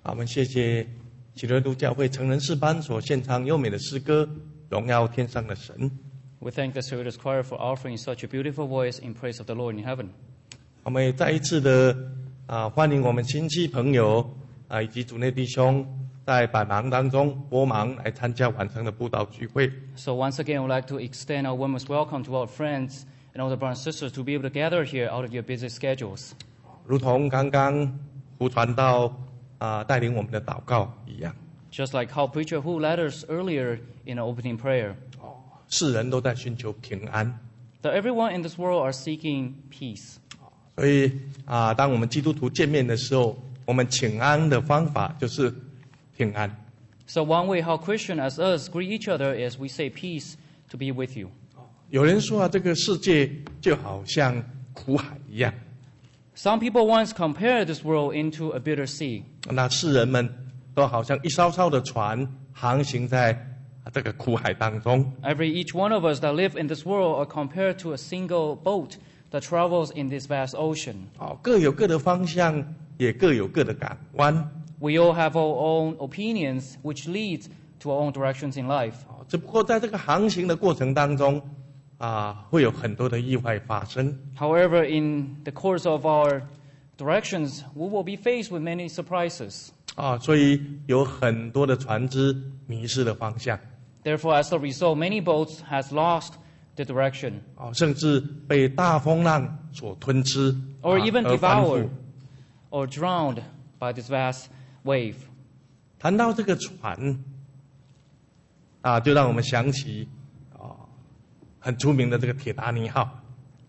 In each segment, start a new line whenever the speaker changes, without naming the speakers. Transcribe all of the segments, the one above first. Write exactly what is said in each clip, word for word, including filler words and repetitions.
好，我们谢谢喜乐路教会成人诗班所献唱优美的诗歌，荣耀天上的神。
We thank the Cerritos Choir for offering such a beautiful voice in praise of the Lord in heaven.
我们也再一次的啊欢迎我们亲戚朋友啊以及主内弟兄在百忙当中拨忙来参加晚上的布道聚会。
So once again, I would like to extend our warmest welcome to our friends and all the brothers and sisters to be able to gather here out of your busy schedules.
如同刚刚胡传道啊带领我们的祷告一样。
Just like how preacher who led us earlier in our opening prayer.
世人都在寻求平安。
That everyone in this world are seeking peace.
所以啊，当我们基督徒见面的时候，我们请安的方法就是平安。
So one way how Christian as us greet each other is we say peace to be with you.
有人说啊，这个世界就好像苦海一样。
Some people once compared this world into a bitter sea.
那世人们都好像一艘艘的船航行在这个苦海当中。
Every each one of us that live in this world are compared to a single boat that travels in this vast ocean.
哦，各有各的方向，也各有各的港湾。
We all have our own opinions, which leads to our own directions in life.
哦，只不过在这个航行的过程当中，啊，会有很多的意外发生。
However, in the course of our directions, we will be faced with many surprises.
啊，所以有很多的船只迷失了方向。
Therefore, as a result, many boats has lost the direction.
哦，甚至被大风浪所吞吃，
Or even
而翻覆
devoured or drowned by this vast wave.
谈到这个船，啊，就让我们想起啊，很出名的这个铁达尼号。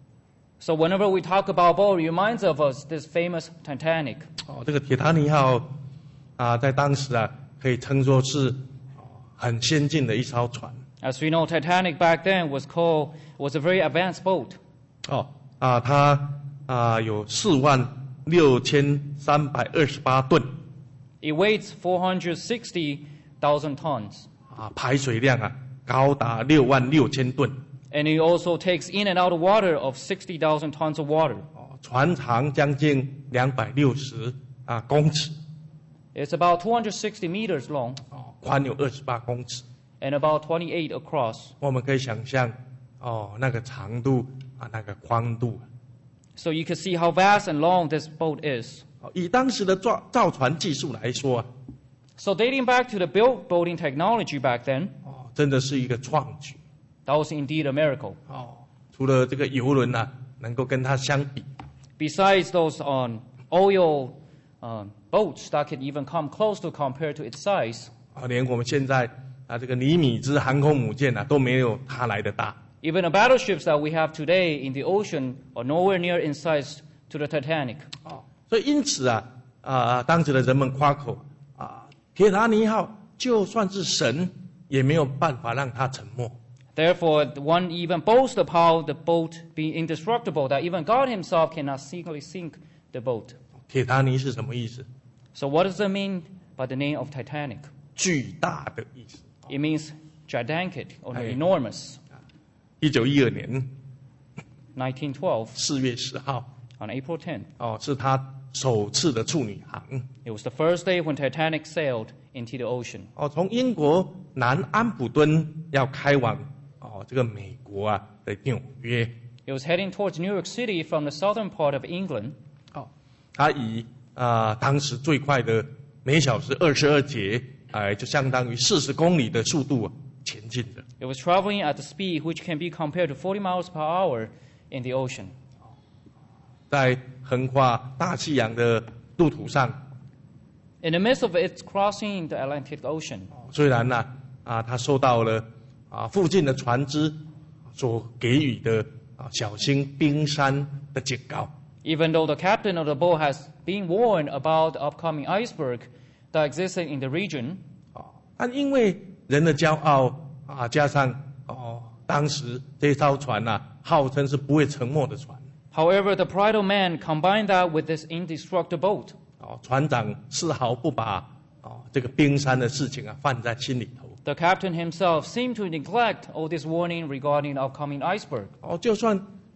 So whenever we talk about boat, it reminds of us this famous Titanic.
哦，这个铁达尼号啊，在当时啊，可以称作是很先进的一艘船。
As we know, Titanic back then was called was a very advanced boat.
哦，啊，它啊有四万六千三百二十八吨。
It weighs four hundred sixty thousand tons.
啊，排水量啊高达六万六千吨。
And it also takes in and out of water of sixty thousand tons of water.
哦，船长将近两百六十啊公尺。
It's about two hundred sixty meters long.
哦，宽有二十八公尺。
And about twenty-eight across.
我们可以想象，哦，那个长度啊，那个宽度。
So you can see how vast and long this boat is.
以当时的造造船技术来说啊，
So dating back to the build boating technology back then,
哦，真的是一个创举。
that was indeed a miracle.
哦，除了这个游轮啊，能够跟它相比。
Besides those on oil um, boats that could even come close to compare to its size,
啊，连我们现在啊这个尼米兹航空母舰啊都没有它来的大。
even the battleships that we have today in the ocean are nowhere near in size to the Titanic.
哦，所以因此啊啊，当时的人们夸口啊，铁达尼号就算是神，也没有办法让它沉没。
Therefore, one even boasts of how the boat being indestructible, that even God himself cannot secretly sink the boat.
铁达尼是什么意思？
So what does it mean by the name of Titanic?
巨大的意思。
It means gigantic or
Hey.
enormous.
一九一二年
nineteen twelve,
四月十号，
on April tenth,
哦，是他首次的处女航。
it was the first day when Titanic sailed into the ocean.
哦，从英国南安普敦要开往哦这个美国啊的纽约。
It was heading towards New York City from the southern part of England.
哦，它以啊、呃、当时最快的每小时二十二节，哎、就相当于四十公里的速度、啊、前进的。
It was traveling at the speed which can be compared to forty miles per hour in the ocean.
在横跨大西洋的路途上，
In the midst of its crossing the Atlantic Ocean,
虽然呢啊，它受到了啊附近的船只所给予的啊小心冰山的警告，
even though the captain of the boat has been warned about the upcoming iceberg that existed in the region,
啊，但因为人的骄傲啊，加上哦，当时这艘船呐、啊，号称是不会沉没的船。
however, the pride of man combined that with this indestructible boat.
哦，船长丝毫不把哦这个冰山的事情啊放在心里头。
The captain himself seemed to neglect all this warning regarding the upcoming iceberg.
哦，就算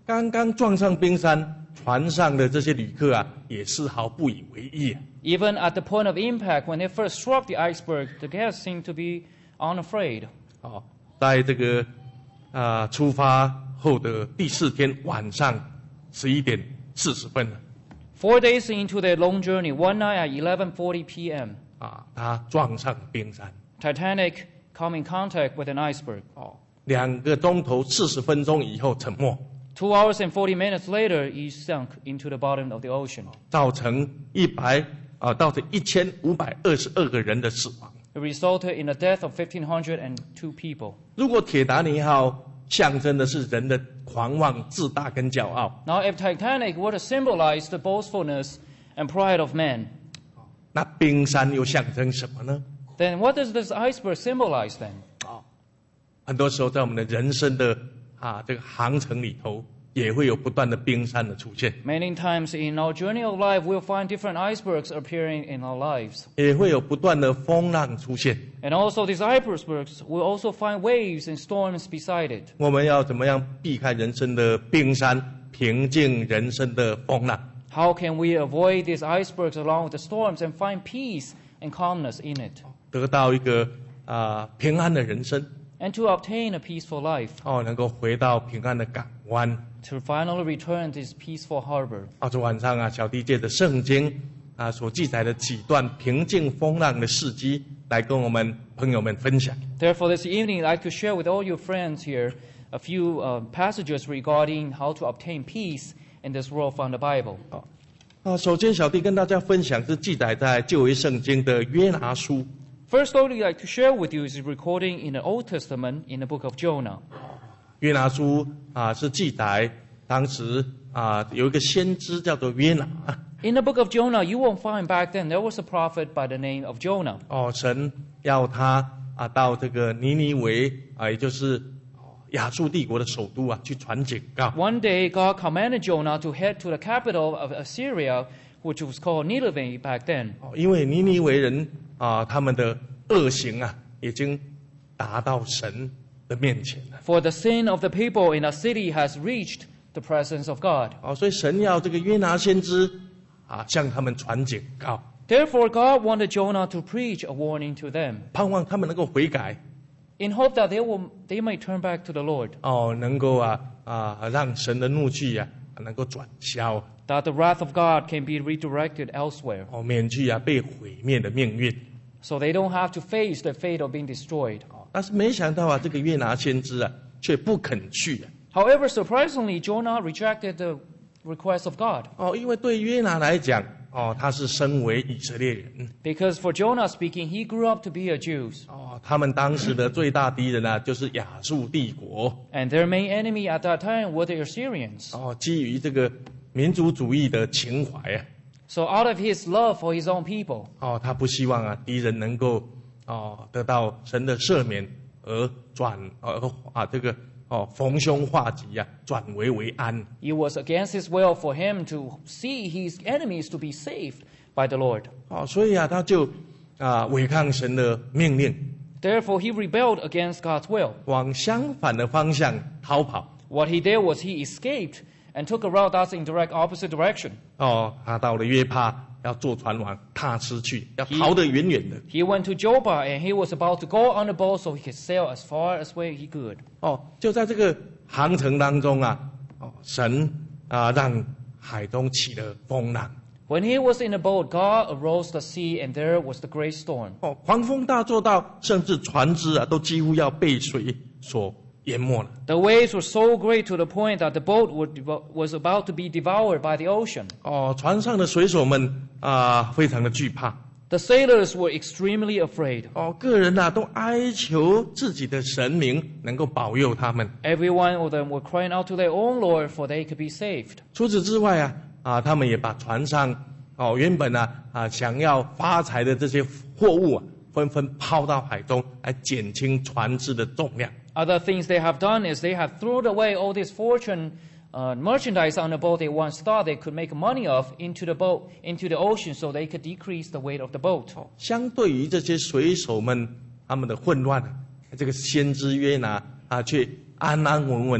刚刚撞上冰山，船上的这些旅客啊，也丝毫不以为意啊。
Even at the point of impact, when they first struck the iceberg, the guests seemed to be unafraid.
哦，在这个啊、呃、出发后的第四天晚上十一点四十分
Four days into their long journey, one night at eleven forty p.m.,
啊，他撞上冰山。
Titanic come in contact with an iceberg.
哦，两个钟头四十分钟以后沉没，
Two hours and forty minutes later, he sunk into the bottom of the ocean.
造成一百啊，造成一千五百二十二个人的死亡。
It resulted in the death of fifteen hundred two people.
如果铁达尼号象征的是人的狂妄、自大跟骄傲，
Now, if Titanic were to symbolize the boastfulness and pride of man,
那冰山又象征什么呢？
then what does this iceberg symbolize then?
啊，很多时候在我们的人生的啊这个航程里头，也会有不断的冰山的出现，
Many times in our journey of life, we'll find different icebergs appearing in our lives.
也会有不断的风浪出现。
And also these icebergs will also find waves and storms beside it.
我们要怎么样避开人生的冰山，平静人生的风浪？
How can we avoid these icebergs along with the storms and find peace and calmness in it?
得到一个啊、平安的人生
And to obtain a peaceful life,
哦，能够回到平安的港湾。
to finally return this peaceful harbor.
澳洲晚上啊，小弟借着圣经啊所记载的几段平静风浪的事迹，来跟我们朋友们分享。
Therefore, this evening, I'd like to share with all your friends here a few uh, passages regarding how to obtain peace in this world from the Bible.
啊，首先小弟跟大家分享是记载在旧约圣经的约拿书。
First, what I'd like to share with you is a recording in the Old Testament in the book of Jonah.
约拿书啊是记载当时啊有一个先知叫做约拿。
In the book of Jonah, you won't find back then there was a prophet by the name of Jonah.
哦，神要他啊到这个尼尼微啊，也就是亚述帝国的首都啊去传警告。
One day, God commanded Jonah to head to the capital of Assyria, which was called Nineveh back then.
哦，因为尼尼微人啊他们的恶行啊已经达到神的面前了。
For the sin of the people in a city has reached the presence of God.
哦，所以神要这个约拿先知啊向他们传警告，
Therefore, God wanted Jonah to preach a warning to them,
盼望他们能够悔改。
in hope that they will they may turn back to the Lord,
哦，能够啊啊让神的怒气啊能够转消，
that the wrath of God can be redirected elsewhere,
哦，免去啊被毁灭的命运。
so they don't have to face the fate of being destroyed.
但是没想到啊，这个约拿先知啊却不肯去啊。
However, surprisingly, Jonah rejected the request of God,
哦，因为对约拿来讲，哦，他是身为以色列人，
because for Jonah speaking, he grew up to be a Jew,
哦，他们当时的最大敌人啊就是亚述帝国，
and their main enemy at that time were the Assyrians.
哦，基于这个民族主义的情怀啊，
So out of his love for his own people,
哦，他不希望啊敌人能够哦得到神的赦免而转而啊这个哦逢凶化吉啊，转危为安。
it was against his will for him to see his enemies to be saved by the Lord.
哦，所以啊他就啊违抗神的命令，
Therefore, he rebelled against God's will.
往相反的方向逃跑。
What he did was he escaped and took a route that's in direct opposite direction.
哦，他到了约帕，要坐船往他施去，要逃得远远的。
He went to Joppa and he was about to go on the boat so he could sail as far as way he could.
哦，就在这个航程当中啊，哦，神啊让海中起了风浪，
When he was in the boat, God arose the sea and there was the great storm.
哦，狂风大作到，甚至船只啊都几乎要被水所淹没了。
The waves were so great to the point that the boat would, devo- was about to be devoured by the ocean.
哦，船上的水手们啊非常的惧怕，
The sailors were extremely afraid.
哦，个人呐、都哀求自己的神明能够保佑他们。
Every one of them were crying out to their own Lord for they could be saved.
除此之外啊，啊，他们也把船上哦原本呢啊想要发财的这些货物啊，纷纷抛到海中，来减轻船只的重量。
Other things they have done is they have thrown away all this fortune uh, merchandise on the boat they once thought they could make money of into the boat, into the ocean so they could decrease the weight of the boat.
相对于这些水手们他们的混乱，这个先知约拿啊，却安安稳稳的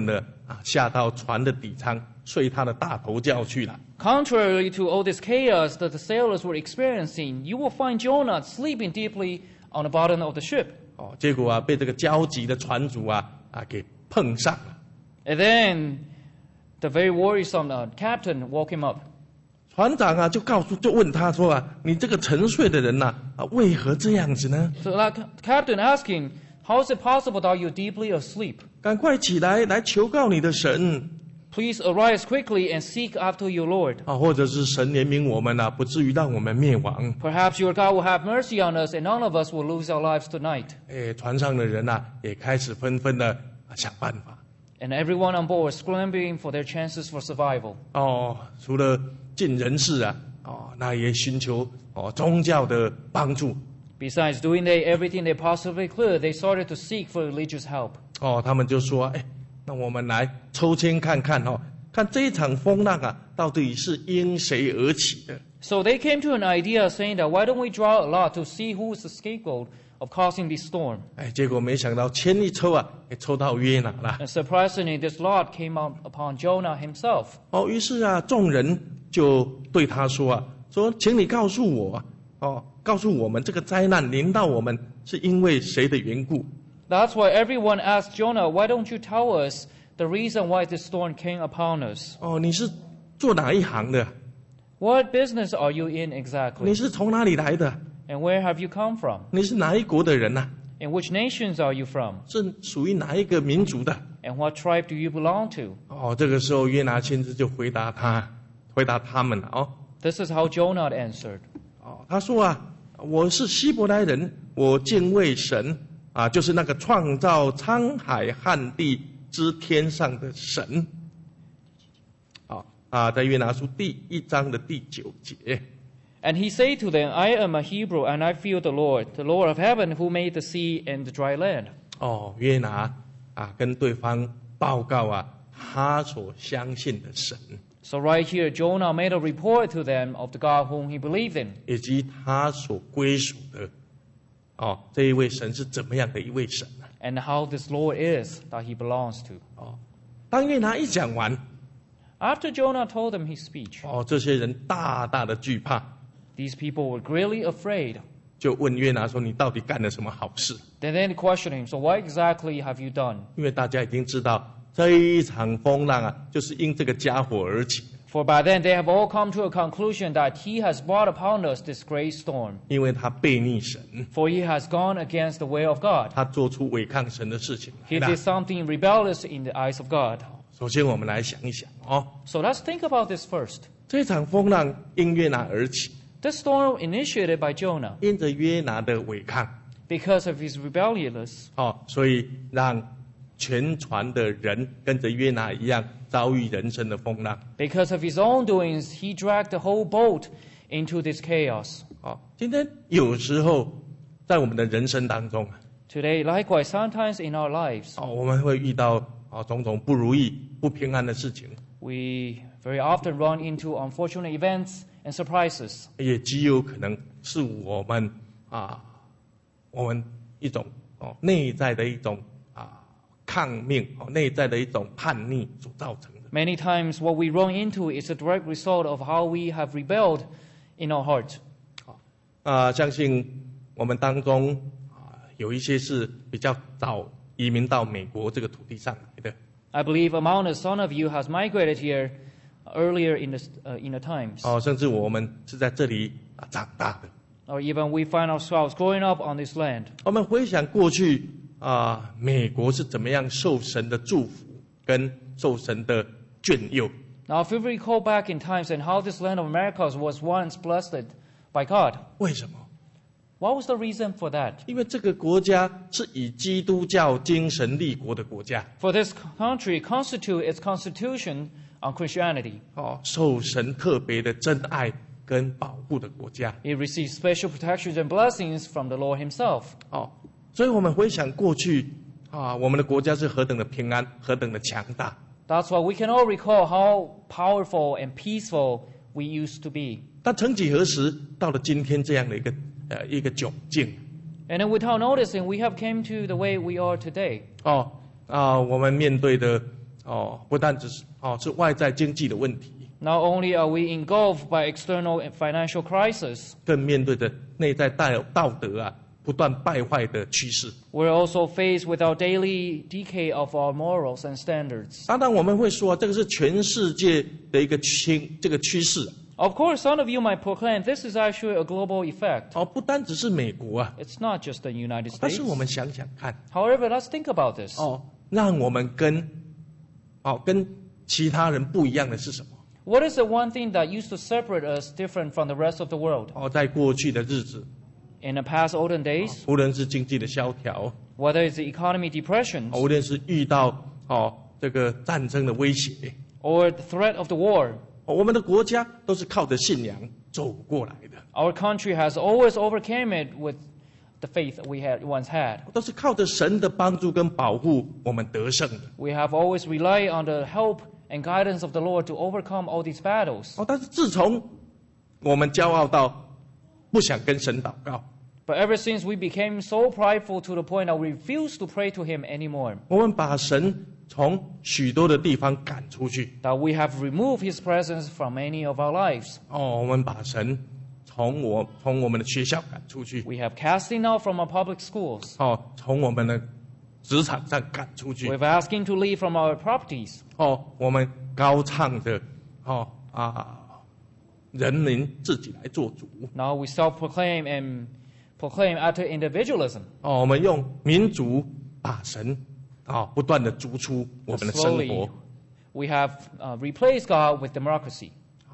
啊下到船的底舱睡他的大头觉去了。
Contrary to all this chaos that the sailors were experiencing, you will find Jonah sleeping deeply on the bottom of the ship.
哦，结果啊被这个焦急的船主啊啊给碰上了。
And then the very worrisome uh, captain woke him up.
船长啊就告诉就问他说啊，你这个沉睡的人呐 啊, 啊为何这样子呢？
So that captain asked him, how is it possible that you're deeply asleep?
赶快起来来求告你的神
Please arise quickly and seek after your Lord.
啊，或者是神怜悯我们啊，不至于让我们灭亡。
Perhaps your God will have mercy on us and none of us will lose our lives tonight.
哎，船上的人呐、也开始纷纷的、啊、想办法。
And everyone on board was scrambling for their chances for survival.
哦，除了尽人事啊，哦，那也寻求哦宗教的帮助。
Besides doing they, everything they possibly could, they started to seek for religious help.
哦，他们就说，哎，那我们来抽签看看哦，看这一场风浪啊，到底是因谁而起的？
So they came to an idea saying that why don't we draw a lot to see who is the scapegoat of causing this storm?
哎，结果没想到签一抽啊，也抽到约拿了。
And surprisingly, this lot came out upon Jonah himself.
哦，于是啊，众人就对他说啊，说，请你告诉我啊，哦，告诉我们这个灾难临到我们是因为谁的缘故？
That's why everyone asked Jonah, why don't you tell us the reason why this storm came upon us?
哦，你是做哪一行的？
What business are you in
你
exactly?
是从哪里来的？
And where have you come from?
你是哪一国的人呐、
And which nations are you from?
是属于哪一个民族的？
And what tribe do you belong to?
哦，这个时候约拿先知就回答他，回答他们了哦。
This is how Jonah answered.
哦，他说啊，我是希伯来人，我敬畏神啊，就是那个创造沧海旱地之天上的神。啊啊，在约拿书第一章的第九节。
And he said to them, I am a Hebrew, and I fear the Lord, the Lord of heaven, who made the sea and the dry land.
哦，约拿啊，跟对方报告啊，他所相信的神，
So right here, Jonah made a report to them of the God whom he believed in,
以及他所归属的。哦，这一位神是怎么样的一位神呢、
and how this Lord is that he belongs to.
哦，当约拿一讲完，
After Jonah told them his speech,
哦，这些人大大的惧怕，
these people were greatly afraid.
就问约拿说：“你到底干了什么好事
They then questioned him, so what exactly have you done?？”
因为大家已经知道这一场风浪啊，就是因这个家伙而起，
For by then they have all come to a conclusion that he has brought upon us this great storm.
因为他背逆神，
For he has gone against the way of God.
他做出违抗神的事情
He
来
did
了。
something rebellious in the eyes of God.
首先，我们来想一想哦，
So let's think about this first.
这场风浪因约拿而起，
This storm initiated by Jonah
因着约拿的违抗
because of his rebelliousness.
哦，所以让全船的人跟着约拿一样遭遇人生的风浪。
Because of his own doings, he dragged the whole boat into this chaos.
哦，今天有时候在我们的人生当中，
Today, likewise, sometimes in our lives,
哦，我们会遇到哦种种不如意、不平安的事情，
we very often run into unfortunate events and surprises.
也极有可能是我们啊，我们一种哦内在的一种啊抗命哦，内在的一种叛逆所造成的。
Many times, what we run into is a direct result of how we have rebelled in our heart.
啊，相信我们当中啊有一些是比较早移民到美国这个土地上来的。
I believe among us, some of you has migrated here earlier in the, uh, in the times.
哦，甚至我们是在这里啊长大的。
Or even we find ourselves growing up on this land.
我们回想过去啊，美国是怎么样受神的祝福跟受神的眷佑。
Now, if we recall back in times and how this land of America was once blessed by God,
为什么？
what was the reason for that?
因为这个国家是以基督教精神立国的国家，
For this country constitute its constitution on Christianity.
哦，受神特别的珍爱跟保护的国家，
It receives special protections and blessings from the Lord Himself.
哦，所以我们回想过去啊，我们的国家是何等的平安，何等的强大。
That's why we can all recall how powerful and peaceful we used to be.
但曾几何时，到了今天这样的一个呃一个窘境，
And then without noticing, we have came to the way we are today.
哦啊，我们面对的哦，不但只是哦是外在经济的问题，
Not only are we engulfed by external financial crisis,
更面对着内在道道德啊不断败坏的趋势。
we're also faced with our daily decay of our morals and standards.
当然我们会说，这个是全世界的一个趋这个趋势。
Of course, some of you might proclaim this is actually a global effect.
哦，不单只是美国啊，
It's not just the United
但
States.
是我们想想看，
However, let's think about this.
哦，让我们跟哦跟其他人不一样的是什么？
What is the one thing that used to separate us different from the rest of the world?
哦，在过去的日子，
In the past olden days,
无论是经济的萧条，
whether it's the economy depressions
无论是遇到哦这个战争的威胁，
or the threat of the war,
哦我们的国家都是靠着信仰走过来的，
our country has always overcame it with the faith we had once had.
都是靠着神的帮助跟保护，我们得胜的。
We have always relied on the help and guidance of the Lord to overcome all these battles.
哦，但是自从我们骄傲到不想跟神祷告，
But ever since we became so prideful to the point that we refuse to pray to Him anymore,
我们把神从许多的地方赶出去。
that we have removed His presence from many of our lives.
哦，我们把神从我从我们的学校赶出去。
We have cast Him out from our public schools.
哦，从我们的职场上赶出去。
We've asked Him to leave from our properties.
哦，我们高唱着，哦啊，人民自己来做主。
Now we self-proclaim and proclaim utter individualism.
哦，我们用民族把神啊、哦、不断的逐出我们的生
Slowly,
活。
we have uh, replaced God with democracy.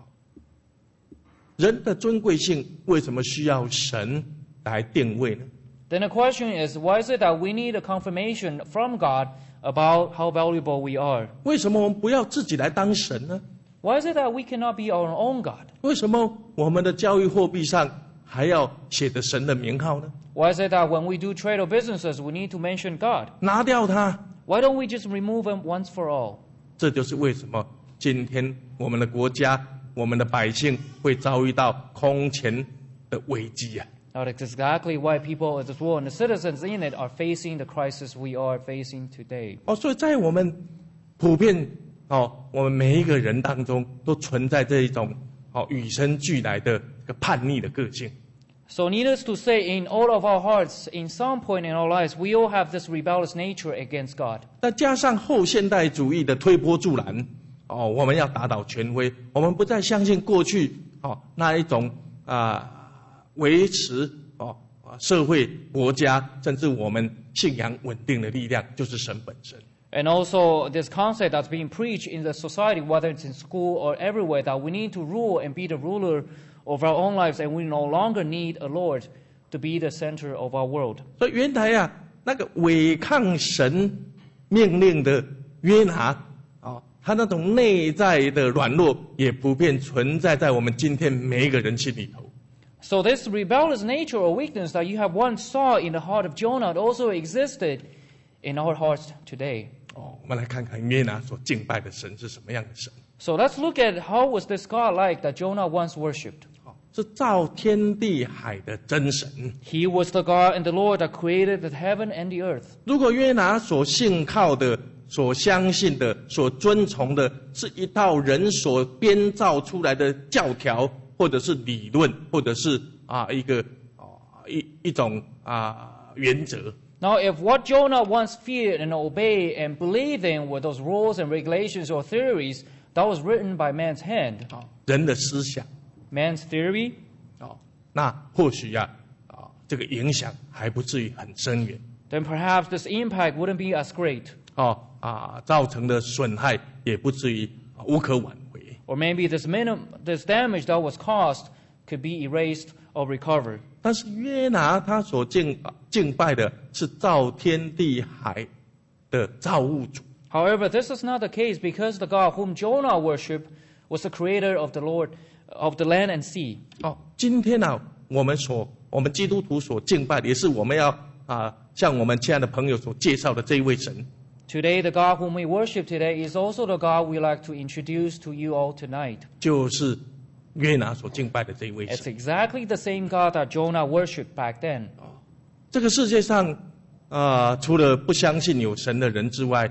人的尊贵性为什么需要神来定位呢？
Then the question is, why is it that we need a confirmation from God about how valuable we are?
为什么我们不要自己来当神呢？
Why is it that we cannot be our own God?
为什么我们的交易货币上还要写着神的名号呢？
Why is it that when we do trade or businesses, we need to mention God?
拿掉它，
Why don't we just remove Him once for all?
这就是为什么今天我们的国家、我们的百姓会遭遇到空前的危机啊！
Now, that's exactly why people of this world and the citizens in it are facing the crisis we are facing today.
哦，所以在我们普遍哦，我们每一个人当中都存在这一种哦与生俱来的一个叛逆的个性。
So needless to say, in all of our hearts, in some point in our lives, we all have this rebellious nature against God.
再加上后现代主义的推波助澜，哦，我们要打倒权威，我们不再相信过去哦那一种啊、维持哦啊社会、国家甚至我们信仰稳定的力量，就是神本身。
And also this concept that's being preached in the society, whether it's in school or everywhere, that we need to rule and be the ruler of our own lives, and we no longer need a Lord to be the center of our world.
所以原来啊，那个违抗神命令的约拿啊、哦，他那种内在的软弱，也普遍存在在我们今天每一个人心里头。
So this rebellious nature or weakness that you have once saw in the heart of Jonah also existed in our hearts today.
哦，我们来看看约拿所敬拜的神是什么样的神。
So let's look at how was this God like that Jonah once worshipped.
哦，是造天地海的真神。
He was the God and the Lord that created the heaven and the earth.
如果约拿所信靠的、所相信的、所遵从的，是一套人所编造出来的教条，或者是理论，或者是啊一个啊一一种啊原则。
Now, if what Jonah once feared and obeyed and believed in were those rules and regulations or theories that was written by man's hand,
啊，人的思想
man's theory,
啊，那或许呀啊这个影响还不至于很深远。
then perhaps this impact wouldn't be as great.
哦啊，造成的损害也不至于啊无可挽回。
Or maybe this, minim- this damage that was caused could be erased or recovered.
但是约拿他所敬敬拜的是造天地海的造物主。
However, this is not the case because the God whom Jonah worshipped was the creator of the Lord of the land and sea.
哦，今天呢、啊，我们所我们基督徒所敬拜的，也是我们要啊向我们亲爱的朋友所介绍的这一位神。
Today, the God whom we worship today is also the God we like to introduce to you all tonight.
就是约拿所敬拜的这一位
It's
神。
exactly the same God that Jonah worshipped back then.
这个世界上啊、除了不相信有神的人之外，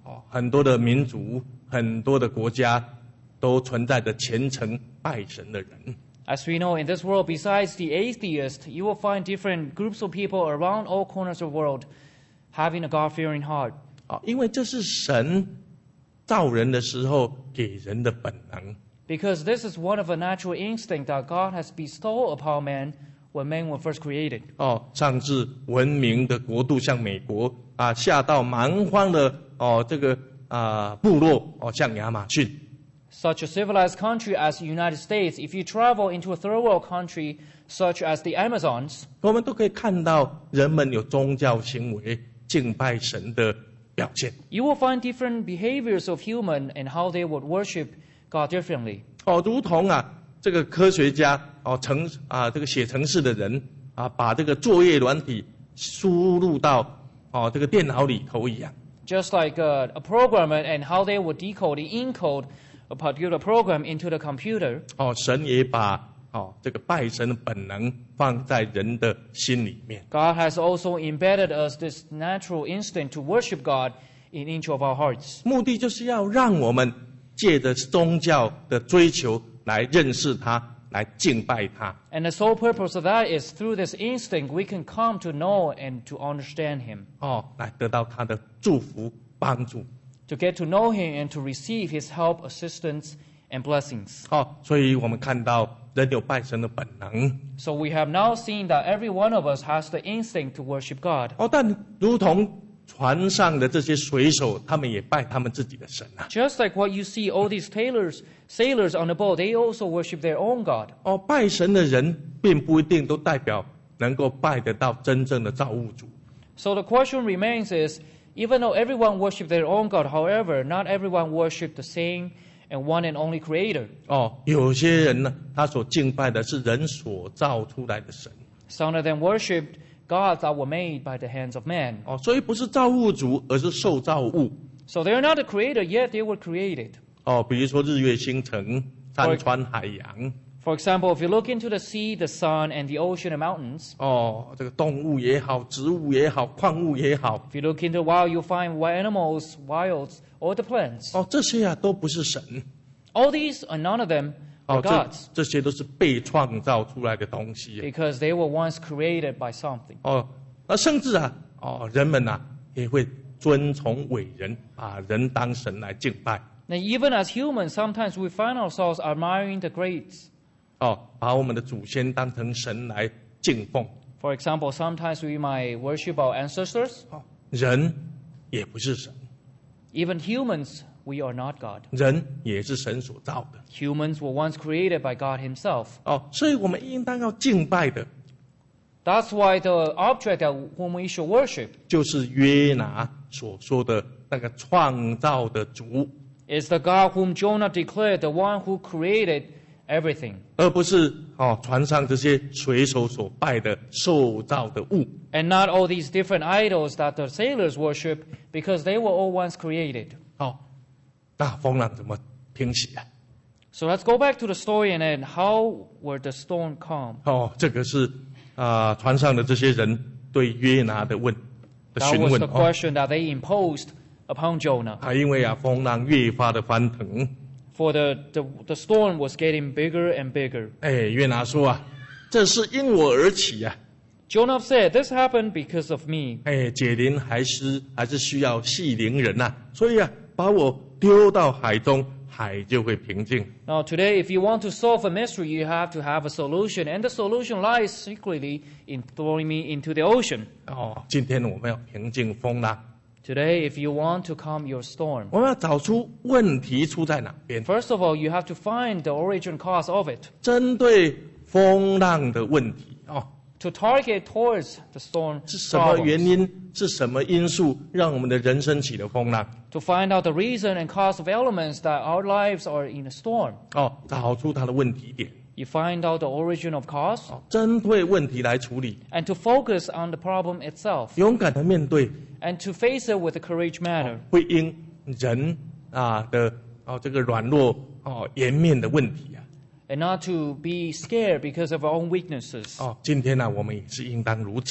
哦，很多的民族、很多的国家都存在着虔诚拜神的人。
As we know, in this world, besides the atheist, you will find different groups of people around all corners of the world having a God-fearing heart.
啊，因为这是神造人的时候给人的本能。
Because this is one of the natural instincts that God has bestowed upon man when man was first created.
哦，上至文明的国度像美国啊，下到蛮荒的哦这个啊部落哦像亚马逊。
Such a civilized country as the United States, if you travel into a third world country such as the Amazons,
我们都可以看到人们有宗教行为敬拜神的表现。
you will find different behaviors of human and how they would worship God differently.
哦，如同啊这个科学家哦程啊这个写程式的人啊，把这个作业软体输入到哦这个电脑里头一样。
Just like uh, a programmer and how they would decode, encode a particular program into the computer.
哦，神也把哦这个拜神的本能放在人的心里面。
God has also embedded us this natural instinct to worship God in each of our hearts.
目的就是要让我们借着宗教的追求来认识他，来敬拜他。
And the sole purpose of that is through this instinct we can come to know and to understand Him,
哦，来得到他的祝福帮助。
to get to know Him and to receive His help, assistance, and blessings.
哦，所以我们看到人有拜神的本能。
So we have now seen that every one of us has the instinct to worship God.
哦，但如同船上的这些水手，他们也拜他们自己的神啊。
Just like what you see, all these tailors, sailors on the boat, they also worship their own God.
哦，拜神的人并不一定都代表能够拜得到真正的造物主。
So the question remains is, even though everyone worship their own God, however, not everyone worship the same and one and only Creator.
哦，有些人呢，他所敬拜的是人所造出来的神。
Some of them worshipped gods that were made by the hands of man.
哦，所以不是造物主，而是受造物。
So they are not the Creator, yet they were created.
哦，比如说日月星辰、山川海洋。
For example, if you look into the sea, the sun, and the ocean and mountains,
哦，这个动物也好，植物也好，矿物也好。
if you look into the wild, you'll find wild animals, wilds, or the plants.
哦，这些啊都不是神。
All these are none of them
哦，
are
这
gods,
这些都是被创造出来的东西。
because they were once created by something.
哦，那甚至啊，哦，人们呐、也会尊崇伟人，把人当神来敬拜。
Now, even as humans, sometimes we find ourselves admiring the greats.
哦，把我们的祖先当成神来敬奉。
For example, sometimes we might worship our ancestors.
哦，人也不是神，
Even humans, we are not God.
人也是神所造的。
Humans were once created by God Himself.
哦，所以我们应当要敬拜的，
That's why the object that whom we should worship
就是约拿所说的那个创造的主，
is the God whom Jonah declared, the one who created everything,
而不是哦船上这些水手所拜的受造的物。
and not all these different idols that the sailors worship, because they were all once created.
哦，那风浪怎么平息啊？
So let's go back to the story and then how were the storm calm?
哦，这个是啊、船上的这些人对约拿的问的
That
询
was
问
the
哦
question that they imposed upon Jonah.
啊，因为啊风浪越发的翻腾，
For the, the, the storm was getting bigger and bigger.
哎，约拿说啊，这是因我而起啊，
Jonah said, this happened because of me.
哎，解铃还是还是需要系铃人呐、所以啊，把我丢到海中，海就会平静。
Now today, if you want to solve a mystery, you have to have a solution. And the solution lies secretly in throwing me into the ocean.
哦，今天我们要平静风浪，
Today, if you want to calm your storm,
我们要找出问题出在哪边，
first of all, you have to find the origin cause of it.
针对风浪的问题哦，
To target towards the storm
是什么原
problems.
因？是什么因素让我们的人生起了风浪？
To find out the reason and cause of elements that our lives are in a storm.
哦，找出它的问题点，
You find out the origin of cause
哦，针对问题来处理，
and to focus on the problem itself
勇敢的面对，
and to face it with a courage manner
会因人啊的哦这个软弱哦颜面的问题啊，
and not to be scared because of our own weaknesses.
哦，今天呢、我们也是应当如此。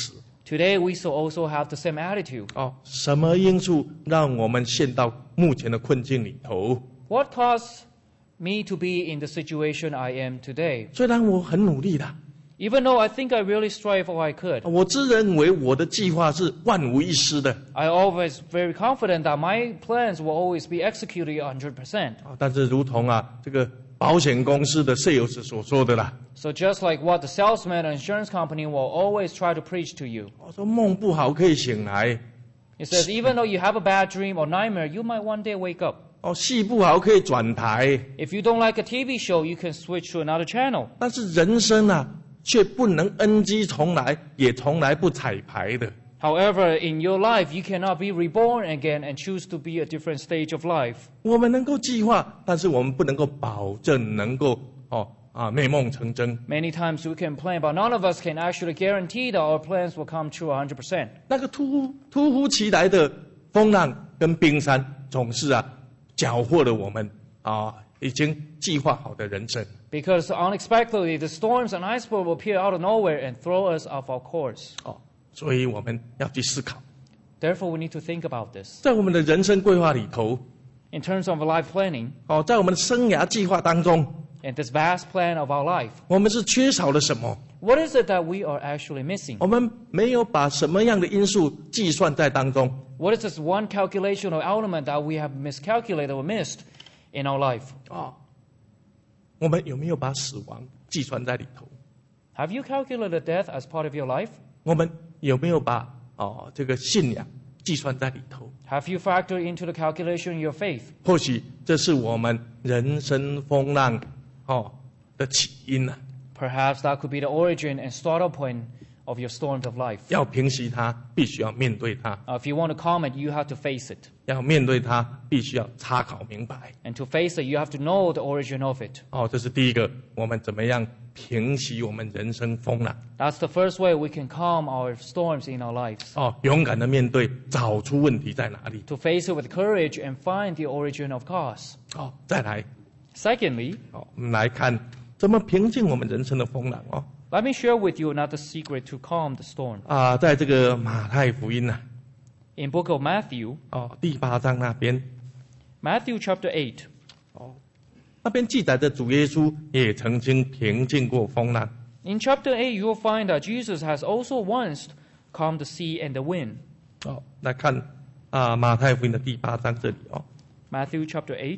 Today, we so also have the same attitude.
哦，什么因素让我们陷到目前的困境里头？
What caused me to be in the situation I am today?
虽然我很努力的，
Even though I think I really strive all I could,
我自认为我的计划是万无一失的，
I always very confident that my plans will always be executed one hundred percent.
啊，但是如同啊这个保险公司的 sales 所说的啦，
So just like what the salesman or insurance company will always try to preach to you.
我说梦不好可以醒来，
It says, even though you have a bad dream or nightmare, you might one day wake up.
哦，戏不好可以转台，
If you don't like a T V show, you can switch to another channel.
但是人生啊却不能 N G 重来，也从来不彩排的。
However, in your life, you cannot be reborn again and choose to be a different stage of life.
我们能够计划，但是我们不能够保证能够哦啊美梦成真。
Many times we can plan, but none of us can actually guarantee that our plans will come true one hundred percent.
那个突忽突忽其来的风浪跟冰山，总是啊缴获了我们啊已经计划好的人生。
Because unexpectedly, the storms and iceberg will appear out of nowhere and throw us off our course.
哦，所以我们要去思考，
Therefore, we need to think about this.
在我们的人生规划里头，
In terms of life planning,
哦，在我们的生涯计划当中，
in this vast plan of our life,
我们是缺少了什么？
what is it that we are actually missing?
我们没有把什么样的因素计算在当中？
What is this one calculation or element that we have miscalculated or missed in our life?
哦，我们有没有把死亡计算在里头？
Have you calculated death as part of your life?
我们有没有把哦这个信仰计算在里头？
Have you factored into the calculation your faith?
或许这是我们人生风浪哦的起因啊！
Perhaps that could be the origin and startup point of your storms of life.
要平息它，必须要面对它；
Uh, if you want to calm it, you have to face it.
要面对它，必须要查考明白。
And to face it, you have to know the origin of it.
哦，这是第一个，我们怎么样平息我们人生风浪？
That's the first way we can calm our storms in our lives.
哦，勇敢的面对，找出问题在哪里。
To face it with courage and find the origin of cause.
哦，再来，
Secondly,
哦，我们来看怎么平静我们人生的风浪哦。
let me share with you another secret to calm the storm.
啊，在这个马太福音呐、
In book of Matthew,
哦，第八章那边，
Matthew chapter eight,
哦，那边记载着主耶稣也曾经平静过风浪。
in chapter eight, you will find that Jesus has also once calmed the sea and the wind.
哦，来看啊，马太福音的第八章这里哦，
Matthew chapter eight,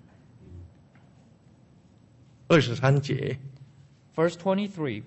二十三节，
verse twenty-three.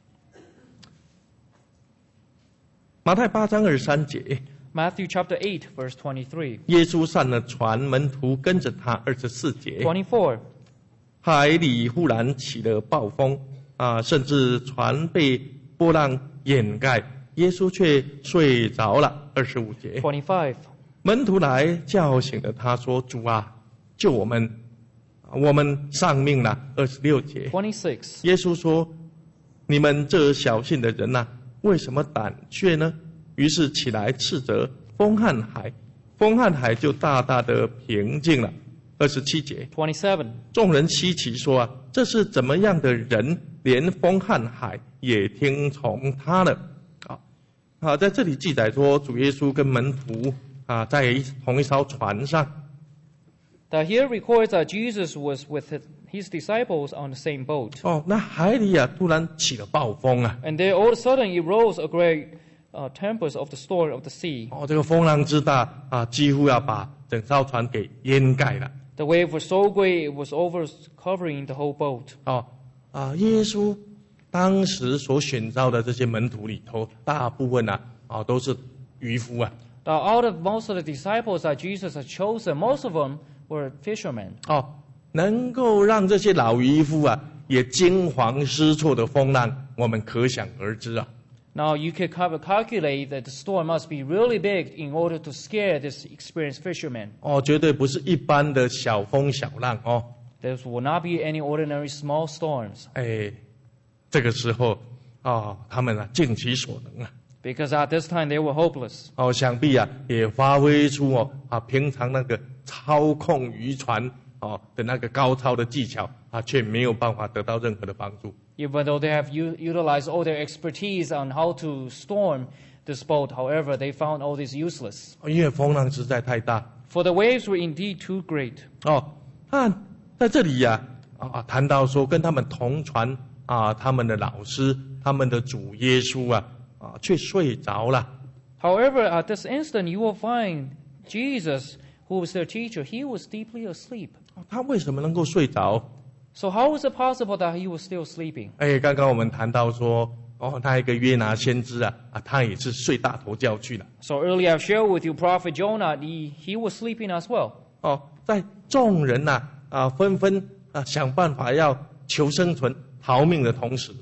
马太八章二十三节，
Matthew chapter eight, verse twenty-three.
耶稣上了船，门徒跟着他。二十四节，
twenty-four.
海里忽然起了暴风啊，甚至船被波浪掩盖，耶稣却睡着了。二十五节，
twenty-five.
门徒来叫醒了他，说：“主啊，救我们，我们丧命了。”二十六节，
twenty-six.
耶稣说：“你们这小信的人呐、啊，为什么胆怯呢？”于是起来斥责风和海，风和海就大大的平静了。二十七节，
twenty-seven.
众人稀奇说啊，这是怎么样的人，连风和海也听从他了？啊啊，在这里记载说，主耶稣跟门徒啊，在一同一艘船上。
That here records that Jesus was with his disciples on the same boat.
哦，那海里啊，突然起了暴风啊！
And there all of a sudden it rose a great uh, tempest of the storm of the sea.
哦，这个风浪之大啊，几乎要把整艘船给淹盖了。
The wave was so great it was over covering the whole boat.
哦啊，耶稣当时所选召的这些门徒里头，大部分啊，啊都是渔夫啊。
Now, out of most of the disciples that Jesus had chosen, most of them were fishermen.
哦，能够让这些老渔夫啊也惊慌失措的风浪，我们可想而知啊。
Now, you can cal- calculate that the storm must be really big in order to scare this experienced fisherman.
哦，绝对不是一般的小风小浪哦。
There will not be any ordinary small storms.
哎，这个时候哦，他们啊尽其所能啊。
Because at this time they were hopeless.
哦，想必啊也发挥出哦啊平常那个操控渔船哦的那个高超的技巧啊，却没有办法得到任何的帮助。
Even though they have u- utilized all their expertise on how to storm this boat, however, they found all this useless.
因为风浪实在太大
For the waves were indeed too great.
哦。那在这里呀、啊，啊谈到说跟他们同船啊，他们的老师，他们的主耶稣啊，啊却睡着了。
However, at this instant, you will find Jesus, who was their teacher, he was deeply asleep.
他为什么能够睡着？
So how is it possible that he was still sleeping?
哎，刚刚我们谈到说，哦，那一个约拿先知啊，啊，他也是睡大头觉去了。
So earlier I've shared with you Prophet Jonah, he, he was sleeping as well.
哦，在众人呐啊纷纷啊想办法要求生存、逃命的同时，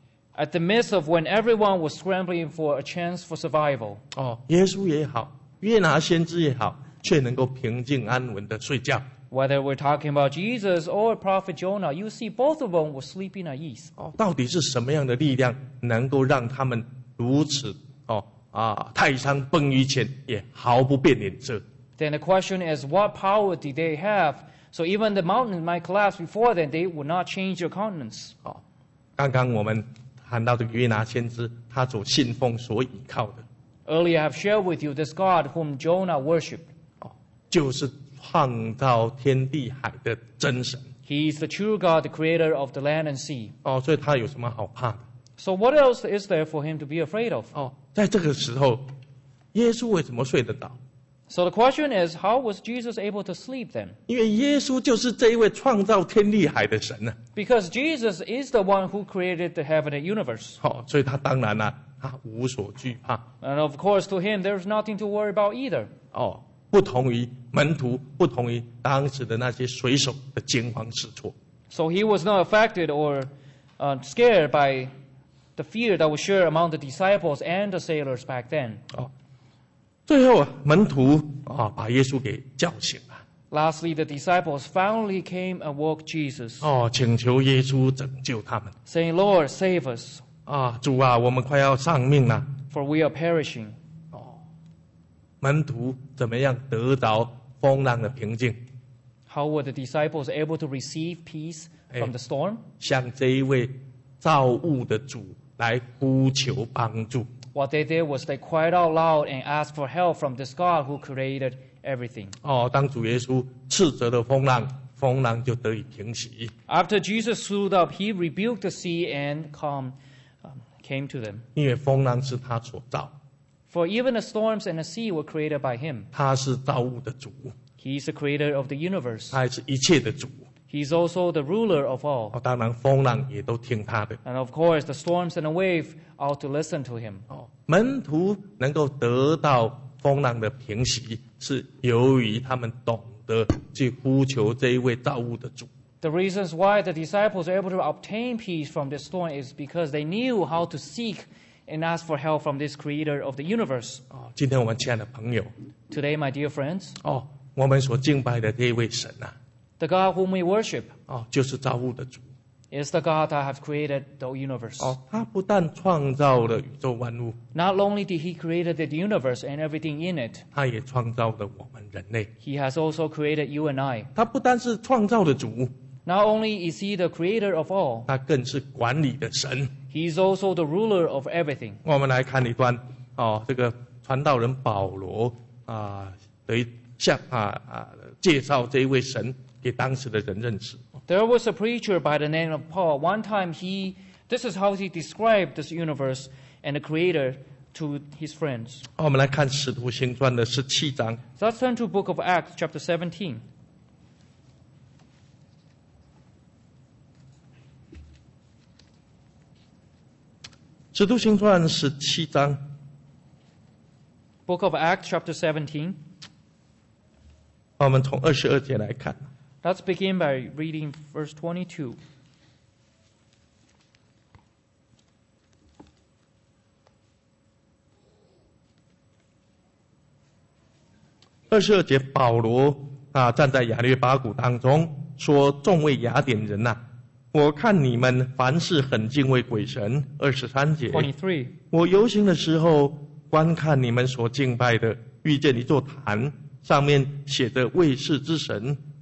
At the midst of when everyone was scrambling for a chance for survival,
哦，耶稣也好，约拿先知也好，却能够平静安稳的睡觉。
whether we're talking about Jesus or Prophet Jonah, you see both of them were sleeping at ease.
哦，到底是什么样的力量能够让他们如此哦啊泰山崩于前也毫不变脸色？
Then the question is, what power did they have? So even the mountains might collapse before them, they would not change their countenance.
哦，刚刚我们谈到这个约拿先知，他所信奉、所倚靠的，
Earlier I have shared with you this God whom Jonah worshipped.
哦，就是创造天地海的真神。
He is the true God, the creator of the land and sea.
哦，所以他有什么好怕的？
So what else is there for him to be afraid of?
哦，在这个时候，耶稣为什么睡得着？
So the question is, how was Jesus able to sleep then?
因为耶稣就是这一位创造天地海的神呢、
Because Jesus is the one who created the heaven and universe.
哦，所以他当然啦、他无所惧怕。
And of course, to him, there's nothing to worry about either.
哦，不同于门徒，不同于当时的那些水手的惊慌失措。
So he was not affected or uh, scared by the fear that was shared among the disciples and the sailors back then.
哦，最后啊，门徒啊把耶稣给叫醒了。
Lastly, the disciples finally came and woke Jesus,
哦，请求耶稣拯救他们。
saying, Lord, save us,
啊，主啊，我们快要丧命了。
for we are perishing.
门徒怎么样得着风浪的平静？
How were the disciples able to receive peace from the storm?
向这一位造物的主来呼求帮助。
What they did was they cried out loud and asked for help from this God who created everything.
哦，当主耶稣斥责了风浪，风浪就得以平息。
After Jesus stood up, he rebuked the sea and calm um, came to them.
因为风浪是他所造，
For even the storms and the sea were created by him.
他是造物的主，
He is the creator of the universe.
他也是一切的主。
He is also the ruler of all.
哦，当然风浪也都听他的。
And of course, the storms and the wave ought to listen to him.
哦，门徒能够得到风浪的平息，是由于他们懂得去呼求这一位造物的主。
The reasons why the disciples were able to obtain peace from this storm is because they knew how to seek and ask for help from this creator of the universe.
哦，今天我们亲爱的朋友，
Today, my dear friends,
哦，我们所敬拜的这一位神啊，
the God whom we worship
哦，就是造物的主。
is the God that has created the universe.
哦，他不但创造了宇宙万物，
Not only did he create the universe and everything in it,
他也创造了我们人类。
he has also created you and I.
他不单是创造的主，
Not only is he the creator of all,
他更是管理的神。
he is also the ruler of everything.
我们来看一段哦，这个传道人保罗啊的一向啊啊介绍这一位神给当时的人认识。
There was a preacher by the name of Paul. One time he, this is how he described this universe and the creator to his friends.
哦我们来看《使徒行传》的十七章，
So let's turn to the book of Acts, chapter seventeen.
《使徒行传》十七章，
Book of Acts, chapter seventeen.
我们从二十二节来看。
Let's begin by reading verse twenty-two.
二十二节，保罗啊站在亚略巴谷当中，说：“众位雅典人呐、我看你们凡事很敬畏鬼神。”二十三节，
twenty-three.
我游行的时候，观看你们所敬拜的，遇见一座坛，上面写着“卫士之神”。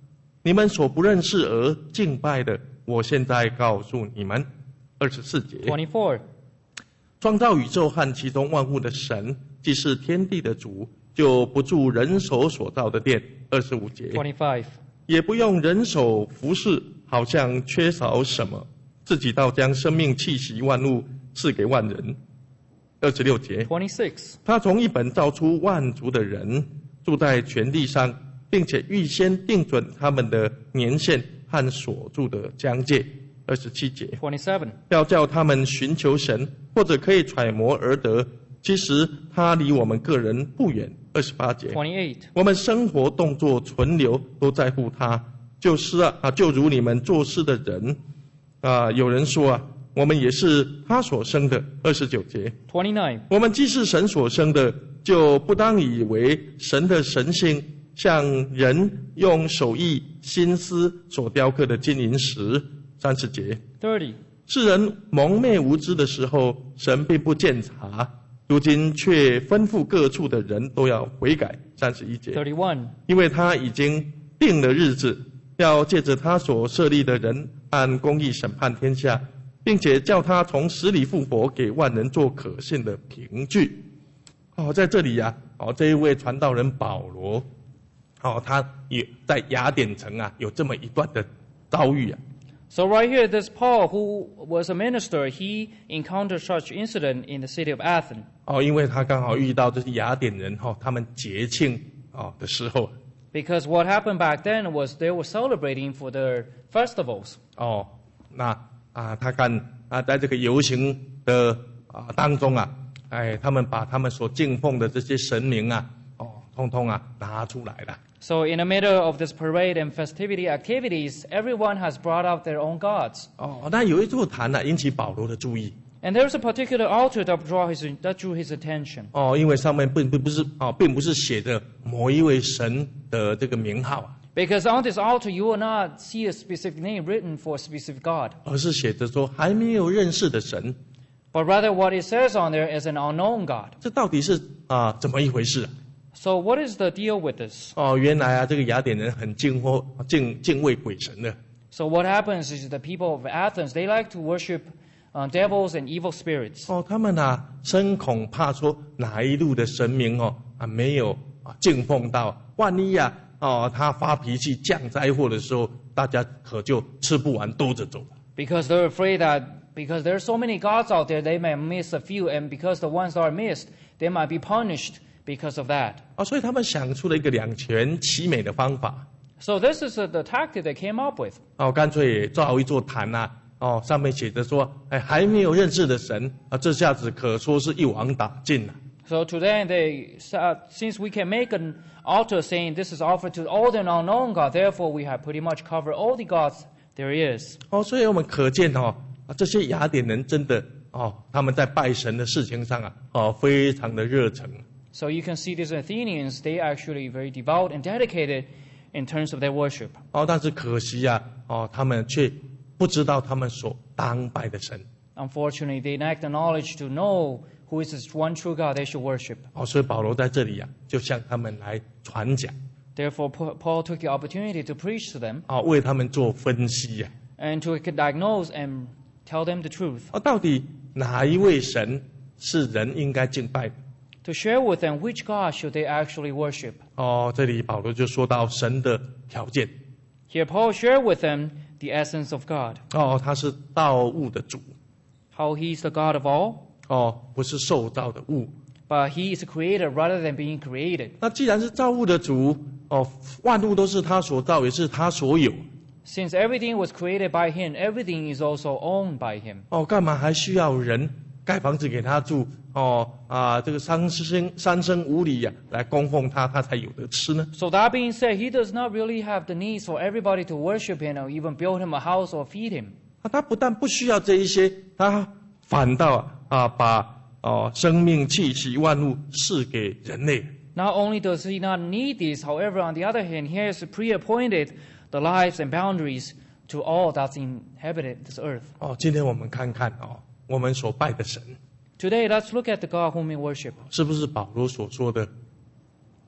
你们所不认识而敬拜的，我现在告诉你们。二十四节，
twenty-four.
创造宇宙和其中万物的神，既是天地的主，就不住人手所造的殿。二十五节，
twenty-five.
也不用人手服侍，好像缺少什么，自己倒将生命气息万物赐给万人。二十六节，
twenty-six.
他从一本造出万族的人，住在全地上，并且预先定准他们的年限和所住的疆界。二十七节，
twenty-seven.
要叫他们寻求神，或者可以揣摩而得，其实他离我们个人不远。二十八节，
twenty-eight.
我们生活动作存留都在乎他，就是啊啊，就如你们做事的人啊，有人说啊，我们也是他所生的。二十九节，
twenty-nine.
我们既是神所生的，就不当以为神的神性像人用手艺心思所雕刻的金银石。三十节，
thirty.
世人蒙昧无知的时候，神并不鉴察，如今却吩咐各处的人都要悔改。三十一节，
thirty-one.
因为他已经定了日子，要借着他所设立的人按公义审判天下，并且叫他从死里复活，给万人做可信的凭据。哦，在这里呀、啊，哦，这一位传道人保罗，哦，他也在雅典城啊，有这么一段的遭遇啊。
So right here, this Paul, who was a minister, he encountered such incident in the city of Athens.
哦，因为他刚好遇到这些雅典人哈、哦，他们节庆哦的时候。
Because what happened back then was they were celebrating for their festivals.
哦，那啊，他看啊，在这个游行的啊当中啊，哎，他们把他们所敬奉的这些神明啊，哦，通通啊拿出来了。
So in the middle of this parade and festivity activities, everyone has brought out their own gods.
哦，那有一座坛呢、啊，引起保罗的注意。
And there's a particular altar that drew his that drew his attention.
哦，因为上面并并不是哦，并不是写着某一位神的这个名号啊，
Because on this altar, you will not see a specific name written for a specific god,
而是写着说还没有认识的神。
but rather what it says on there is an unknown god.
这到底是啊怎么一回事啊？
So what is the deal with this?
哦，原来啊，这个雅典人很敬或敬敬畏鬼神的。
So what happens is the people of Athens, they like to worship uh, devils and evil spirits.
哦，他们啊，深恐怕说哪一路的神明哦啊没有啊敬奉到，万一呀、啊、哦他发脾气降灾祸的时候，大家可就吃不完兜着走了。
Because they're afraid that because there are so many gods out there, they may miss a few, and because the ones that are missed, they might be punished because of that.
啊，所以他们想出了一个两全其美的方法。
So this is uh, the tactic they came up with.
哦，干脆造一座坛呐、啊，哦，上面写着说，哎，还没有认识的神啊，这下子可说是一网打尽了。
So today, they, uh, since we can make an altar saying this is offered to all the unknown God, therefore we have pretty much covered all the gods there is.
哦，所以我们可见哦，啊，这些雅典人真的哦，他们在拜神的事情上啊，哦，非常的热诚。
So you can see these Athenians, they are actually very devout and dedicated in terms of their worship.
哦，但是可惜呀、啊，哦，他们却不知道他们所当拜的神。
Unfortunately, they lack the knowledge to know who is this one true God they should worship.
哦，所以保罗在这里呀、啊，就向他们来传讲，
Therefore, Paul took the opportunity to preach to them
啊、哦，为他们做分析呀、
and to diagnose and tell them the truth.
啊，哦，到底哪一位神是人应该敬拜的？
To share with them which God should they actually worship.
哦，这里保罗就说到神的条件。
Here, Paul shared with them the essence of God.
哦，他是造物的主。
How He's the God of all,
哦，不是受造的物。
but He is a creator rather than being created.
那既然是造物的主，哦，万物都是他所造，也是他所有。
Since everything was created by Him, everything is also owned by Him.
哦，干嘛还需要人盖房子给他住？哦啊，这个三生三生五礼呀、啊，来供奉他，他才有得吃呢。
So that being said, He does not really have the need for everybody to worship Him or even build Him a house or feed Him.
啊，他不但不需要这一些，他反倒啊把哦生命气息万物赐给人类。
Not only does He not need this, however, on the other hand, He has pre-appointed the lives and boundaries to all that's inhabited this earth.
哦，今天我们看看哦，我们所拜的神，
Today, let's look at the God whom we worship.
是不是保罗所说的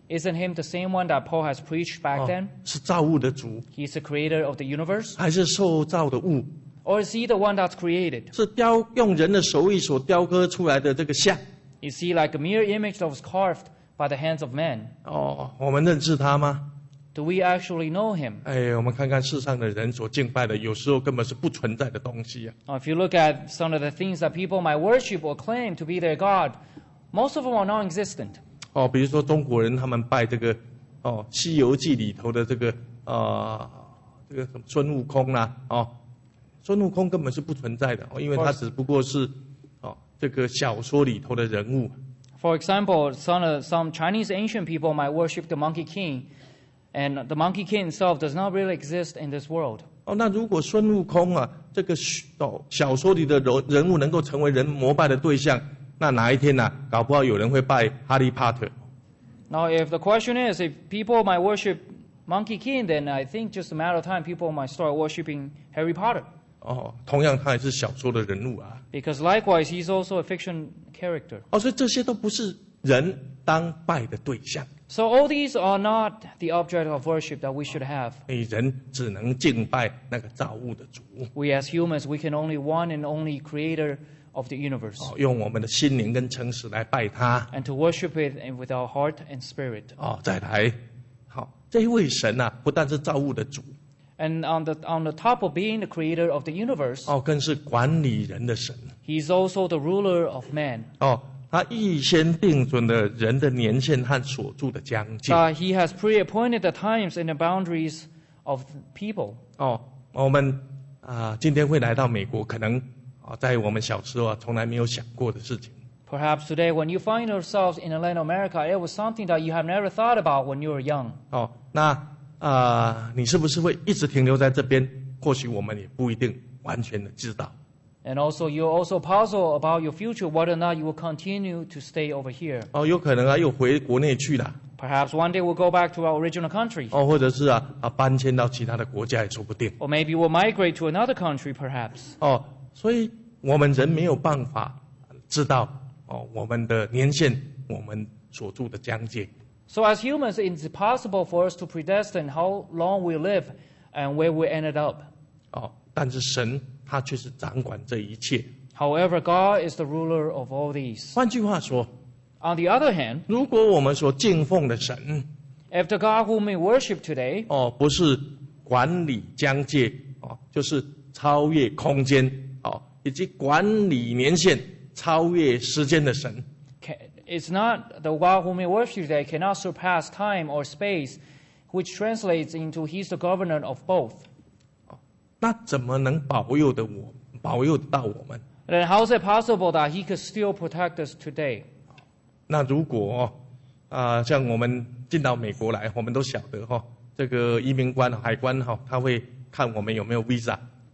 Isn't him the same one that Paul has preached back
哦
then?
是造物的主，
He's the creator of the universe?
还是受造的物？
Or is he the one that's created?
是雕用人的手艺所雕刻出来的这个像？
Is he like a mere image that was carved by the hands of men?
哦，我们认识他吗？
Do we actually know him?
哎，我们看看世上的人所敬拜的，有时候根本是不存在的东西啊。
Now, if you look at some of the things that people might worship or claim to be their God, most of them are non-existent.
哦，比如说中国人他们拜这个哦，《西游记》里头的这个呃，这个什么孙悟空啦、哦，孙悟空根本是不存在的哦，因为他只不过是哦这个小说里头的人物。
For example, some, uh, some Chinese ancient people might worship the Monkey King, and the Monkey King itself does not really exist in this world.
哦，那如果孙悟空啊，这个哦小说里的人人物能够成为人膜拜的对象，那哪一天呢、啊，搞不好有人会拜哈利波特。
Now, if the question is, if people might worship Monkey King, then I think just a matter of time people might start worshiping Harry Potter.
哦，同样他也是小说的人物啊。
Because likewise, he's also a fiction character.
哦，所以这些都不是人当拜的对象。
So all these are not the object of worship that we should have.
所以人只能敬拜那个造物的主。
We as humans, we can only one and only creator of the universe.
哦，用我们的心灵跟诚实来拜他。
And to worship it and with our heart and spirit.
哦，再来，好，这一位神啊，不但是造物的主，
And on the, on the top of being the creator of the universe,
哦，更是管理人的神。
he's also the ruler of man.
哦，他预先定准了人的年限和所住的疆界。
Uh, he has pre-appointed the times and the boundaries of people.
哦，我们啊、今天会来到美国，可能啊、在我们小时候啊，从来没有想过的事情。
Perhaps today, when you find yourselves in the land of America, it was something that you have never thought about when you were young.
哦，那啊、你是不是会一直停留在这边？或许我们也不一定完全的知道。
And also, you're also puzzled about your future, whether or not you will continue to stay over here.
哦，有可能啊，又回国内去了。
Perhaps one day we'll go back to our original country.
哦，或者是啊啊搬迁到其他的国家也说不定。
Or maybe we'll migrate to another country, perhaps.
哦，所以我们人没有办法知道哦我们的年限，我们所住的疆界。
So as humans, it's possible for us to predestine how long we live and where we ended up.
哦，但是神他却是掌管这一切。
However, God is the ruler of all these.
换句话说，
On the other hand,
如果我们所敬奉的神
if the God whom we worship today
哦不是管理疆界哦，就是超越空间哦，以及管理年限、超越时间的神。
ca- it's not the God whom we worship today cannot surpass time or space, which translates into He's the governor of both.
那怎么能保佑的我，保佑得到我们？
Then how is it possible that He could still protect us today?
那如果哦啊、像我们进到美国来，我们都晓得哈、这个移民官、海关哈、他会看我们有没有 visa。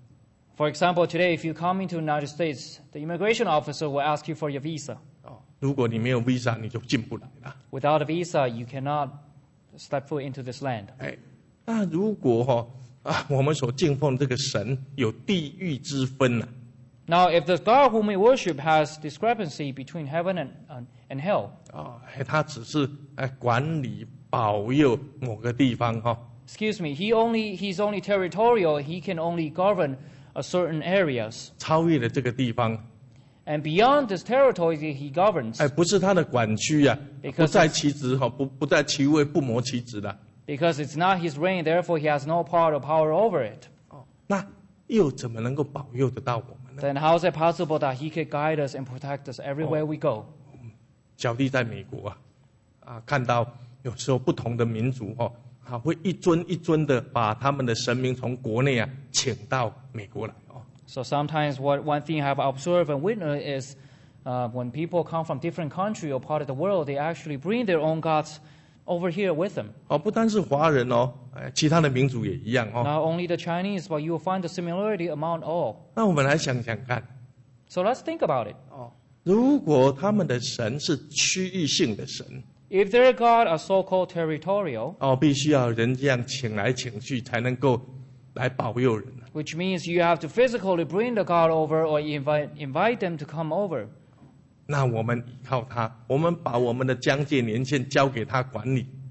For example, today, if you come into the United States, the immigration officer will ask you for your visa.
哦，如果你没有 visa，你就进不来了。
Without a visa, you cannot step foot into this land.
哎，那如果哈、啊，我们所敬奉这个神有地狱之分呢、
Now, if the God whom we worship has discrepancy between heaven and, and, and hell,
啊，哎，他只是哎管理保佑某个地方哈、
excuse me, he only he's only territorial. He can only govern a certain areas,
超越了这个地方，
and beyond this territory that he governs,
哎，不是他的管区啊，
Because
不在其职哈，不不在其位，不谋其职的。
because it's not his reign. Therefore, he has no part or power over it.
哦，那又怎么能够保佑得到我们呢？
Then how is it possible that he could guide us and protect us everywhere we go?
小弟在美国啊，啊，看到有时候不同的民族哦，啊，会一尊一尊的把他们的神明从国内啊请到美国来哦。
So sometimes what one thing I have observed and witnessed is uh, when people come from different country or part of the world, they actually bring their own gods over here with them.
哦，不单是华人哦，哎，其他的民族也一样哦。
Not only the Chinese, but you will find the similarity among all.
那我们来想想看，
So let's think about it.
哦，如果他们的神是区域性的神，
If their God are so-called territorial,
哦，必须要人这样请来请去才能够来保佑人。
which means you have to physically bring the God over or invite, invite them to come over.
那我们依靠他，我们把我们的疆界年限交给他管理。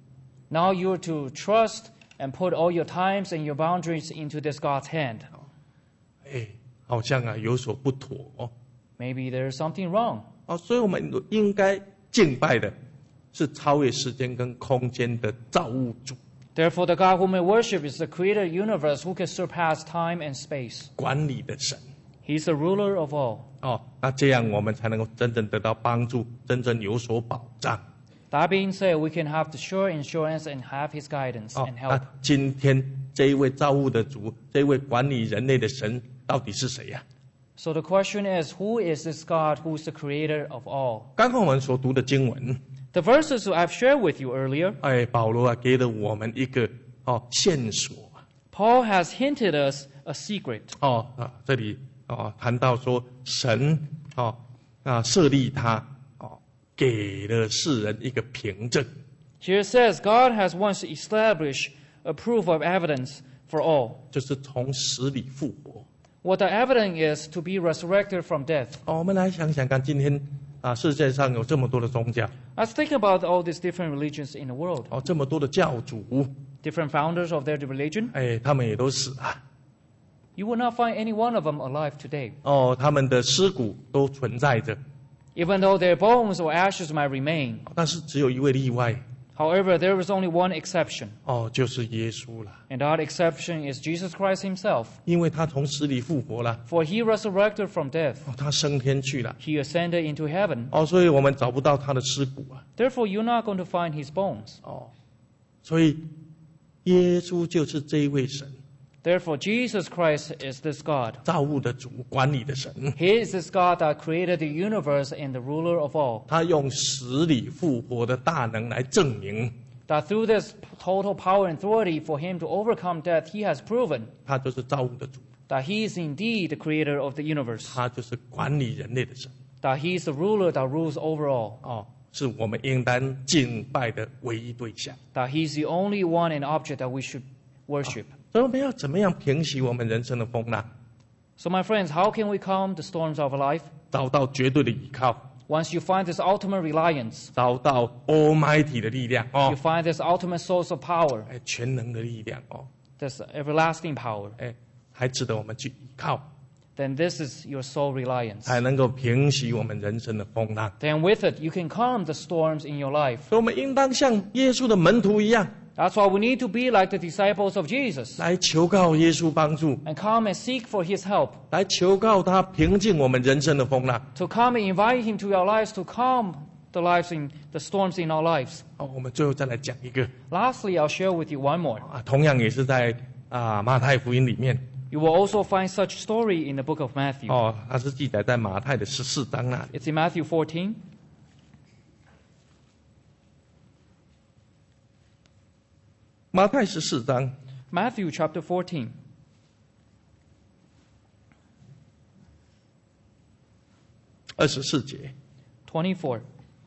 Now you're to trust and put all your times and your boundaries into this God's hand.
哎，好像啊有所不妥哦。
Maybe there's something wrong.
哦，所以我们应该敬拜的是超越时间跟空间的造物主，
Therefore, the God whom we worship is the creator of the universe who can surpass time and space.
管理的神。
He's the ruler of all.
哦，那这样我们才能够真正得到帮助，真正有所保障。
That being said, we can have the sure insurance and have His guidance
哦
and，
那
help.
今天这一位造物的主，这一位管理人类的神，到底是谁呀、啊？
So the question is, who is this God who is the creator of all?
刚刚我们所读的经文，
The verses I've shared with you earlier,
哎，保罗啊给了我们一个哦线索
Paul has hinted us a secret.
哦啊，这里哦谈到说神哦啊设立他哦给了世人一个凭证，
Here it says, God has once established a proof of evidence for all.
就是从死里复活。
What the evidence is to be resurrected from death.
哦，我们来想想看，今天啊世界上有这么多的宗教，
Let's think about all these different religions in the world.
哦这么多的教主，
Different founders of their religion.
哎，他们也都死了。
You will not find any one of them alive today.
哦，他们的尸骨都存在着，
Even though their bones or ashes might remain.
但是只有一位例外，
However, there is only one exception.
哦，就是耶稣了，
And that exception is Jesus Christ himself.
因为他从死里复活了，
For he resurrected from death.
哦，他升天去了，
He ascended into heaven.
哦，所以我们找不到他的尸骨啊，
Therefore, you're not going to find his bones.
哦，所以耶稣就是这一位神，
Therefore, Jesus Christ is this God.
造物的主，管理的神，
He is this God that created the universe and the ruler of all.
他用死里复活的大能来证明，
That through this total power and authority for him to overcome death, he has proven
他就是造物的主，
that he is indeed the creator of the universe.
他就是管理人类的神，
That he is the ruler that rules over all.
哦，是我们应当敬拜的唯一对象。
That he is the only one and object that we should worship.
所以我们要怎么样平息我们人生的风浪，
So my friends, how can we calm the storms of life?
找到绝对的依靠，
Once you find this ultimate reliance,
找到 Almighty 的力量
you
哦，
find this ultimate source of power,
哎，全能的力量哦，
this everlasting power,
哎，还值得我们去依靠，
then this is your sole reliance.
才能够平息我们人生的风浪。
Then with it, you can calm the storms in your life.
所以我们应当像耶稣的门徒一样，
That's why we need to be like the disciples of Jesus
来求告耶稣帮助，
and come and seek for his help,
来求告他平静我们人生的风浪。
to come and invite him to our lives to calm the lives in the storms in our lives.
哦，我们最后再来讲一个
Lastly, I'll share with you one more.
啊，同样也是在啊马太福音里面
You will also find such story in the book of Matthew.
哦，它是记载在马太的十四章那里。
It's in Matthew fourteen.
马太十四章
Matthew chapter fourteen.
二十四节，
twenty-four.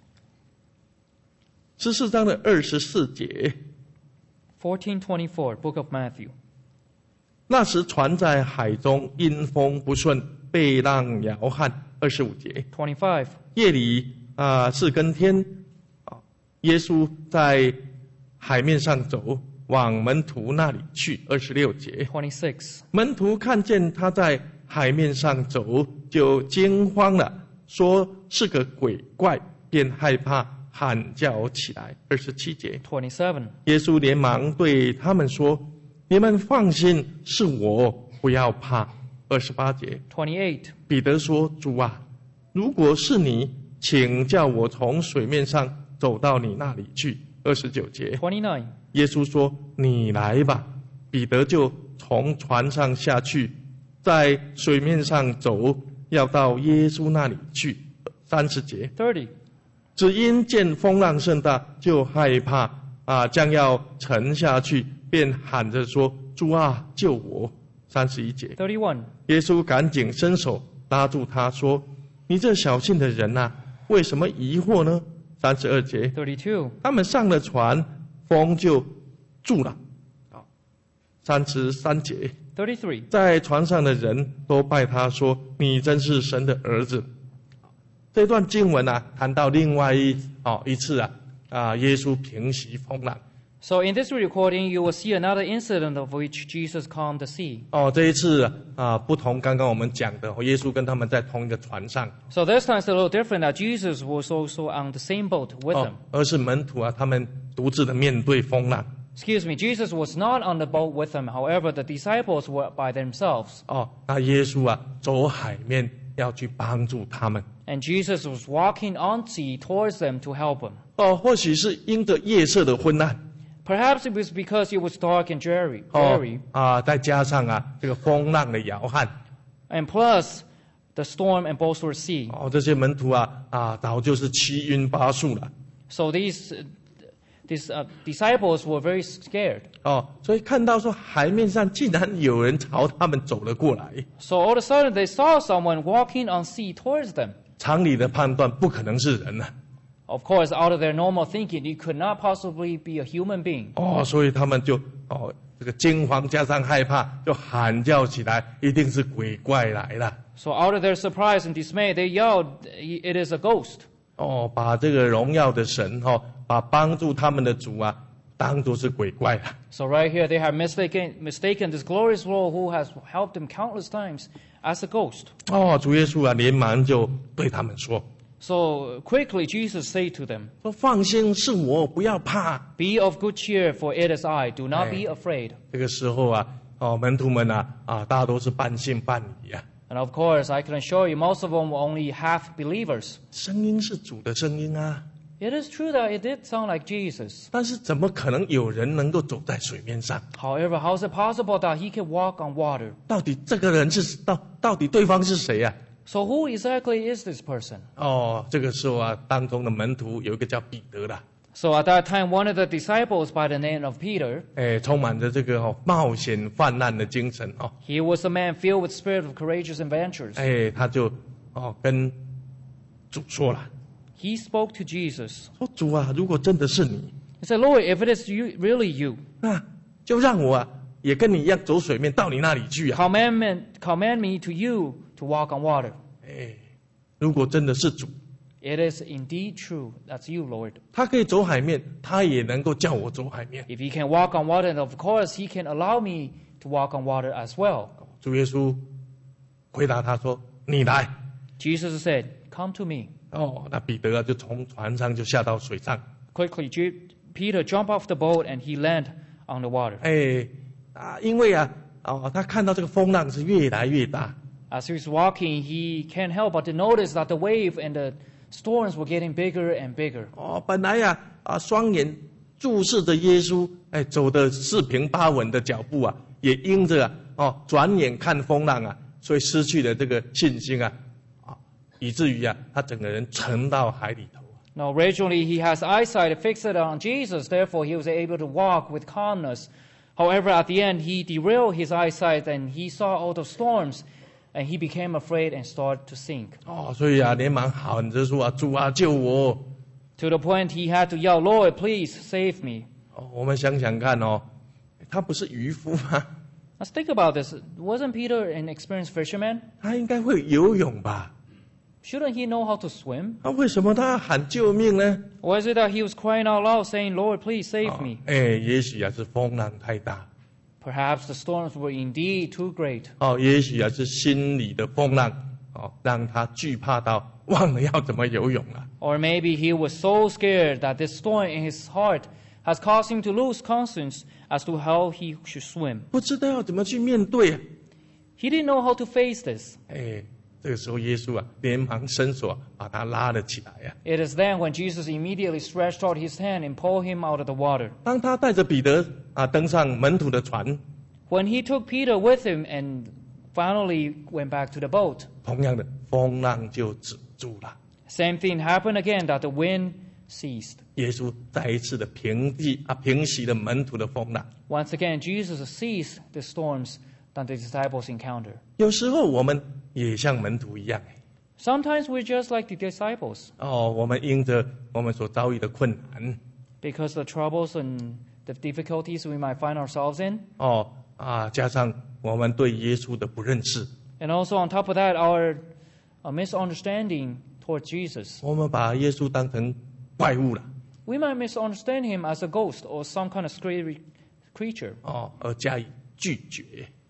十四章的二十四节。
fourteen twenty-four, book of Matthew.
那时船在海中，因风不顺，被浪摇撼。二十五节，
twenty-five.
夜里啊四更天啊，耶稣在海面上走，往门徒那里去。二十六节，
twenty-six.
门徒看见他在海面上走，就惊慌了，说是个鬼怪，便害怕，喊叫起来。二十七节，
twenty-seven.
耶稣连忙对他们说：“你们放心，是我，不要怕。”二十八节，
twenty-eight.
彼得说：“主啊，如果是你，请叫我从水面上走到你那里去。”二十九节，
twenty-nine.
耶稣说：“你来吧。”彼得就从船上下去，在水面上走，要到耶稣那里去。三十节，
thirty.
只因见风浪甚大，就害怕啊，将要沉下去，便喊着说：“主啊，救我！”三十一节，
thirty-one.
耶稣赶紧伸手拉住他说：“你这小信的人啊，为什么疑惑呢？”三十二节，
thirty-two.
他们上了船，风就住了。三十三节，
thirty-three.
在船上的人都拜他说：“你真是神的儿子。”这段经文啊，谈到另外一哦一次啊啊，耶稣平息风浪。
So in this recording, you will see another incident of which Jesus calmed the sea.
哦，这一次啊，不同刚刚我们讲的，耶稣跟他们在同一个船上。
So this time it's a little different that Jesus was also on the same boat with
哦
them.
而是门徒啊，他们独自的面对风浪。
Excuse me, Jesus was not on the boat with them. However, the disciples were by themselves.
哦，那耶稣啊，走海面要去帮助他们。
And Jesus was walking on sea towards them to help them.
哦，或许是因着夜色的昏暗。
Perhaps it was because it was dark and dreary,
哦
dreary
啊，再加上啊，这个风浪的摇撼。
and plus the storm and boisterous sea.
哦，这些门徒啊啊，早就是七晕八素了。
So these, uh, these uh, disciples were very scared.
哦，所以看到说海面上竟然有人朝他们走了过来，
So all of a sudden they saw someone walking on sea towards them.
常理的判断不可能是人啊。
Of course, out of their normal thinking, it could not possibly be a human being.
哦，所以他们就哦，这个惊慌加上害怕，就喊叫起来，一定是鬼怪来了。
So out of their surprise and dismay, they yelled, "It is a ghost."
哦，把这个荣耀的神哦，把帮助他们的主啊，当作是鬼怪了。
So right here, they have mistaken, mistaken this glorious Lord who has helped them countless times as a ghost.
哦，主耶稣啊，连忙就对他们说
So quickly, Jesus said to them,
说放心，是我，不要怕。
"Be of good cheer, for it is I. Do not be afraid."
这个时候啊，哦，门徒们啊啊，大都是半信半疑啊。
And of course, I can assure you, most of them were only half believers.
声音是主的声音啊，
It is true that it did sound like Jesus.
但是怎么可能有人能够走在水面上？
However, how is it possible that he can walk on water?
到底这个人是到到底对方是谁呀、
So who exactly is this person?
哦，这个时候啊，当中的门徒有一个叫彼得的，
So at that time, one of the disciples by the name of Peter,
哎，充满着这个哦冒险泛滥的精神哦，
he was a man filled with spirit of courageous adventures.
哎，他就哦跟主说了，
He spoke to Jesus.
说主啊，如果真的是你，
He said, "Lord, if it is you, really you,
那就让我啊也跟你一样走水面到你那里去啊。
command me, command me to you to walk on water."
哎，如果真的是主，
It is indeed true. That's you, Lord.
他可以走海面，他也能够叫我走海面。
If he can walk on water, then of course he can allow me to walk on water as well.
主耶稣回答他说：“你来。
Jesus said, "Come to me." ”
哦，那彼得啊就从船上就下到水上。
Quickly, Ju- Peter jumped off the boat and he landed on the water.
哎啊，因为啊哦，他看到这个风浪是越来越大。
As he was walking, he can't help but to notice that the wave and the storms were getting bigger and bigger.
哦，本来呀啊双眼注视着耶稣，哎，走的四平八稳的脚步啊，也因着啊哦转眼看风浪啊，所以失去了这个信心啊，啊，以至于啊他整个人沉到海里头。
Now, originally, he has eyesight fixed on Jesus, therefore, he was able to walk with calmness. However, at the end, he derailed his eyesight and he saw all the storms, and he became afraid and started to sink.
哦，所以啊连忙喊着说啊主啊救我！
To the point he had to yell, "Lord, please save me."
哦，我们想想看哦，他不是渔夫吗？
Let's think about this. Wasn't Peter an experienced fisherman?
他应该会游泳吧？
Shouldn't he know how to swim?
那为什么他要喊救命呢？
Or is it that he was crying out loud, saying, "Lord, please save
哦
me"?
哎，也许啊是风浪太大，
Perhaps the storms were indeed too great.
哦，也许啊是心里的风浪，哦，让他惧怕到忘了要怎么游泳了。
Or maybe he was so scared that this storm in his heart has caused him to lose conscience as to how he should swim.
不知道要怎么去面对啊。
He didn't know how to face this.
哎，这个时候耶稣啊连忙伸手啊把他拉了起来啊。
It is then when Jesus immediately stretched out his hand and pulled him out of the water.
当他带着彼得啊登上门徒的船，
When he took Peter with him and finally went back to the boat,
同样的风浪就止住了。
same thing happened again, that the wind ceased.
耶稣再一次的平息啊平息了门徒的风浪。
Once again, Jesus ceased the storms that the disciples encountered.
有时候我们也像门徒一样，
Sometimes we're just like the disciples,
哦，我们因着我们所遭遇的困难，
because the troubles and the difficulties we might find ourselves in,
哦啊，加上我们对耶稣的不认识，
and also on top of that, our a misunderstanding towards Jesus.
我们把耶稣当成怪物了，
we might misunderstand him as a ghost or some kind of scary creature.
哦，而加以拒绝。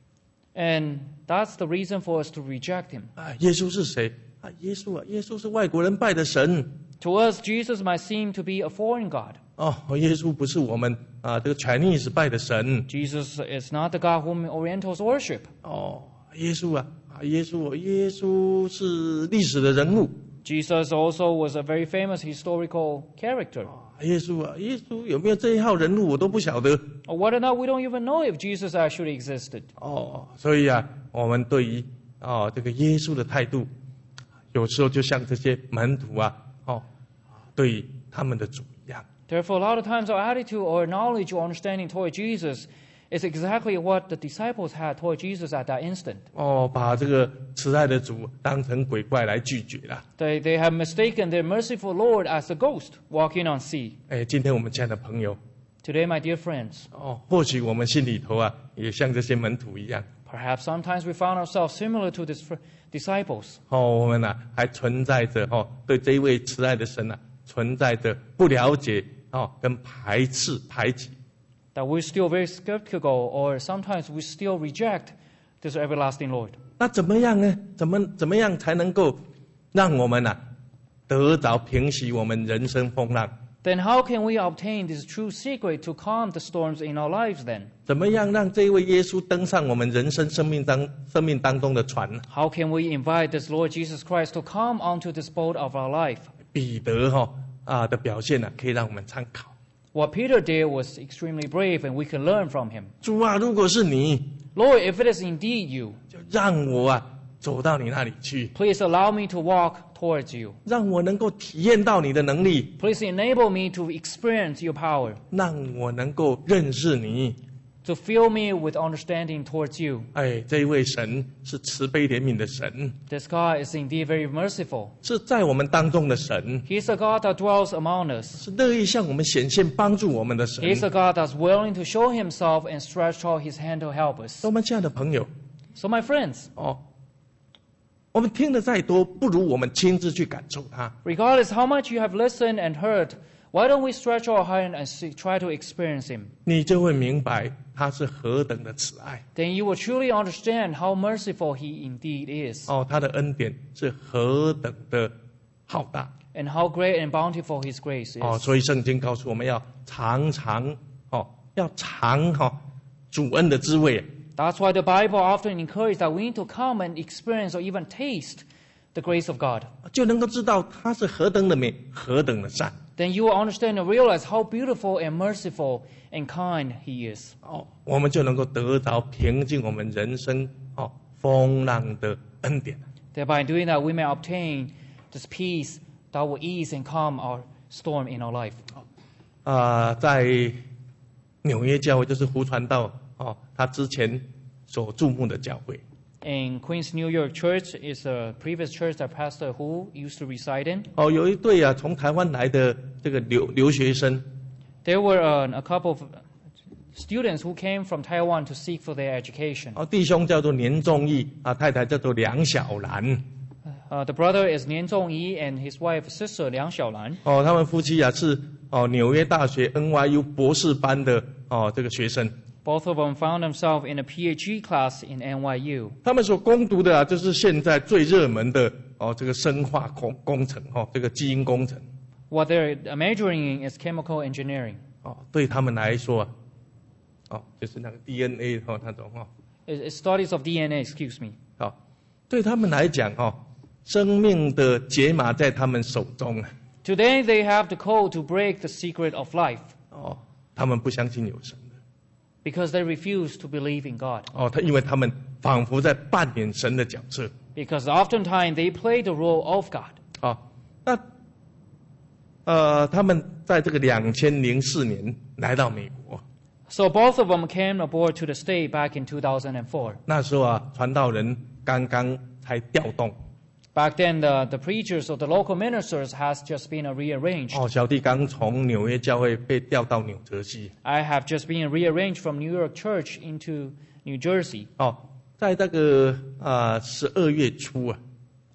And that's the reason for us to reject him.
啊，耶稣是谁？啊，耶稣啊，耶稣是外国人拜的神。
To us, Jesus might seem to be a foreign god.
哦，耶稣不是我们啊这个 Chinese 拜的神。
Jesus is not the God whom Orientals worship.
哦，耶稣啊，啊，耶稣，耶稣是历史的人物。
Jesus also was a very famous historical character.
耶稣啊，耶稣有没有这一号人物我都不晓得。
Or whether or not, we don't even know if Jesus actually existed.
哦，所以啊，我们对于哦这个耶稣的态度，有时候就像这些门徒啊，哦，对于他们的主一样。
Therefore, a lot of times our attitude or knowledge or understanding toward Jesus is exactly what the disciples had toward Jesus at that instant.
哦，把这个慈爱的主当成鬼怪来拒绝了。
They, they have mistaken their merciful Lord as a ghost walking on sea.
哎，今天我们亲爱的朋友，
Today, my dear friends,
哦，或许我们心里头啊，也像这些门徒一样。
perhaps sometimes we found ourselves similar to these fr- disciples.
哦，我们啊还存在着哦，对这一位慈爱的神啊，存在着不了解哦，跟排斥排挤。
That we're still very skeptical, or sometimes we still reject this everlasting Lord.
那怎么样呢？怎么怎么样才能够让我们啊得着平息我们人生风浪？
Then how can we obtain this true secret to calm the storms in our lives then?
怎么样让这位耶稣登上我们人生生命当生命当中的船呢？
How can we invite this Lord Jesus Christ to come onto this boat of our life?
彼得哈、啊的表现呢、啊，可以让我们参考。
What Peter did was extremely brave, and we can learn from him.
主啊，如果是你，
Lord, if it is indeed you,
就让我啊走到你那里去，
please allow me to walk towards you.
让我能够体验到你的能力，
Please enable me to experience your power,
让我能够认识你。
to fill me with understanding towards you.
哎，这一位神是慈悲怜悯的神，
This God is indeed very merciful.
是在我们当中的神，
He is a God that dwells among us.
是乐意向我们显现帮助我们的神
He。is a God that's willing to show himself and stretch out his hand to help us.
我们亲爱的朋友，
So my friends,
哦，我们听的再多，不如我们亲自去感受它。
regardless how much you have listened and heard, why don't we stretch our hand and see, try to experience him?
你就会明白他是何等的慈爱
Then you will truly understand how merciful he indeed is,
哦，他的恩典是何等的浩大
and how great and bountiful his grace
哦。
is.
所以圣经告诉我们要常常哦，要尝哈、哦、主恩的滋味。
That's why the Bible often encourages that we need to come and experience or even taste the grace of God.
就能够知道他是何等的美，何等的善
Then you will understand and realize how beautiful and merciful and kind he is.
哦，我们就能够得着平静我们人生哦风浪的恩典。
That by doing that, we may obtain this peace that will ease and calm our storm in our life.
啊、在纽约教会就是胡传道哦，他之前所注目的教会
In Queens New York Church is a previous church that Pastor Hu used to reside in.
哦，有一对啊从台湾来的这个留留学生
There were uh, a couple of students who came from Taiwan to seek for their education.
哦，弟兄叫做年仲义啊，太太叫做梁小兰
Uh, the brother is Nian Zhongyi and his wife sister Liang Xiaolan.
哦，他们夫妻啊是哦纽约大学 N Y U 博士班的哦这个学生，
Both of them found themselves in a PhD class in N Y U.
他们所攻读的啊就是现在最热门的哦这个生化工工程哦这个基因工程
What they're majoring in is chemical engineering.
哦，对他们来说啊哦就是那个 D N A 哦那种哦
It- It's studies of D N A, excuse me.
哦，对他们来讲哦，生命的解码在他们手中啊
Today they have the code to break the secret of life
哦，他们不相信有神的
because they refuse to believe in God.
哦，他因为他们仿佛在扮演神的角色
Because oftentimes they play the role of God.
哦，那呃，他们在这个两千零四年来到美国，
So both of them came aboard to the state back in two thousand four.
那时候啊，传道人刚刚才调动
Back then, the, the preachers or the local ministers has just been uh, rearranged.
哦，小弟刚从纽约教会被调到纽泽西
I have just been rearranged from New York Church into New Jersey.
哦，在这个啊十二月初啊，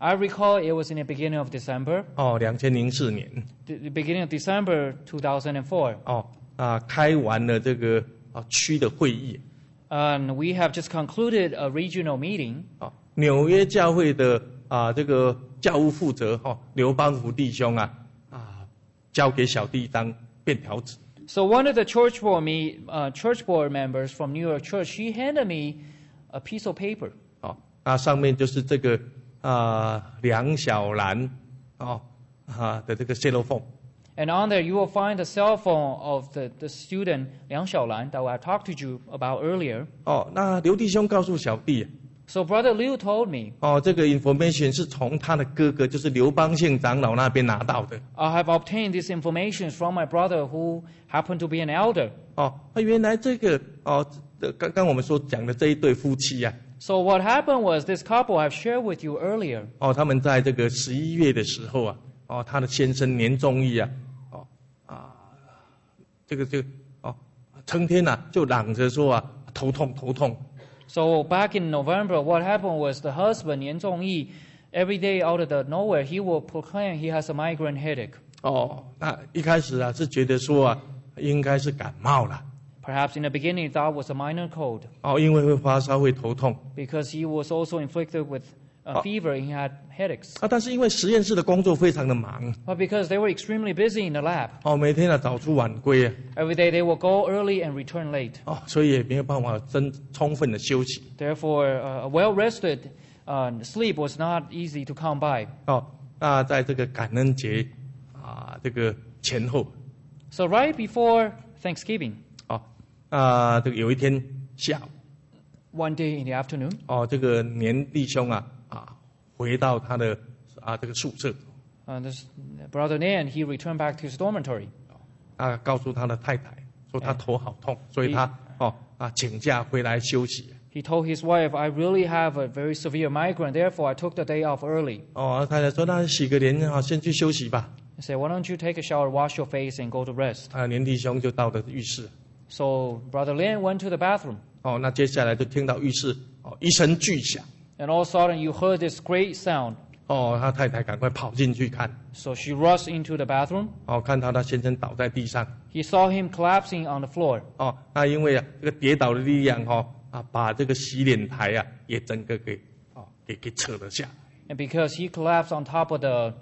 I recall it was in the beginning of December,
哦，两千零四年
the, the beginning of December two thousand four.
哦啊，开完了这个啊区的会议
And we have just concluded a regional meeting.
啊，纽约教会的啊这个教务负责哈、哦、刘邦福弟兄啊啊交给小弟一张便条纸。
So one of the church board me, uh, church board members from New York Church, she handed me a piece of paper.
哦，那上面就是这个啊梁小兰哦啊的这个 cell phone。
And on there, you will find the cell phone of the, the student Liang Xiaolan that I talked to you about earlier.
哦，那刘弟兄告诉小弟，
So Brother Liu told me,
哦，这个 information 是从他的哥哥，就是刘邦宪长老那边拿到的。
I have obtained this information from my brother who happened to be an elder.
哦，那原来这个哦，这刚刚我们所讲的这一对夫妻啊，
So what happened was this couple I've shared with you earlier.
哦，他们在这个十一月的时候啊，哦，他的先生年中义啊，哦啊，这个这个哦，成天呐、啊、就嚷着说啊头痛头痛。
So back in November, what happened was the husband, Yan Zhongyi, every day out of the nowhere, he will proclaim he has a migraine headache.
哦，那一开始啊是觉得说啊应该是感冒了。
Perhaps in the beginning, he thought it was a minor cold
哦，因为会发烧会头痛
because he was also inflicted with a
Oh.
fever and he had headaches.
啊，但是因为实验室的工作非常的忙，
But because they were extremely busy in the lab,
哦，每天啊早出晚归啊，
every day they will go early and return late.
哦，所以也没有办法真充分的休息。
Therefore, uh, a well-rested uh, sleep was not easy to come by.
哦，那在这个感恩节啊这个前后，
So right before Thanksgiving,
哦啊这个有一天下午，
one day in the afternoon,
哦这个年弟兄啊啊回到他的啊这个宿舍，
uh, this brother Nan, he returned back to his dormitory.
啊告诉他的太太说他头好痛，所以他哦啊请假回来休息。
He told his wife, I really have a very severe migraine, therefore I took the day off early.
哦，太太说那洗个脸啊，先去休息吧。
He said, why don't you take a shower, wash your face, and go to rest?
啊，年弟兄就到了浴室。
So Brother Lin went to the bathroom.
哦，那接下来就听到浴室哦一声巨响。
And all of a sudden, you heard this great sound.
哦，他太太赶快跑进去看。
So she rushed into the bathroom.
哦，看到他先生倒在地上。
He saw him collapsing on the floor.
哦，那因为啊这个跌倒的力量哈、哦、啊，把这个洗脸台啊也整个给哦给给扯了下来。
And because he collapsed on top of the,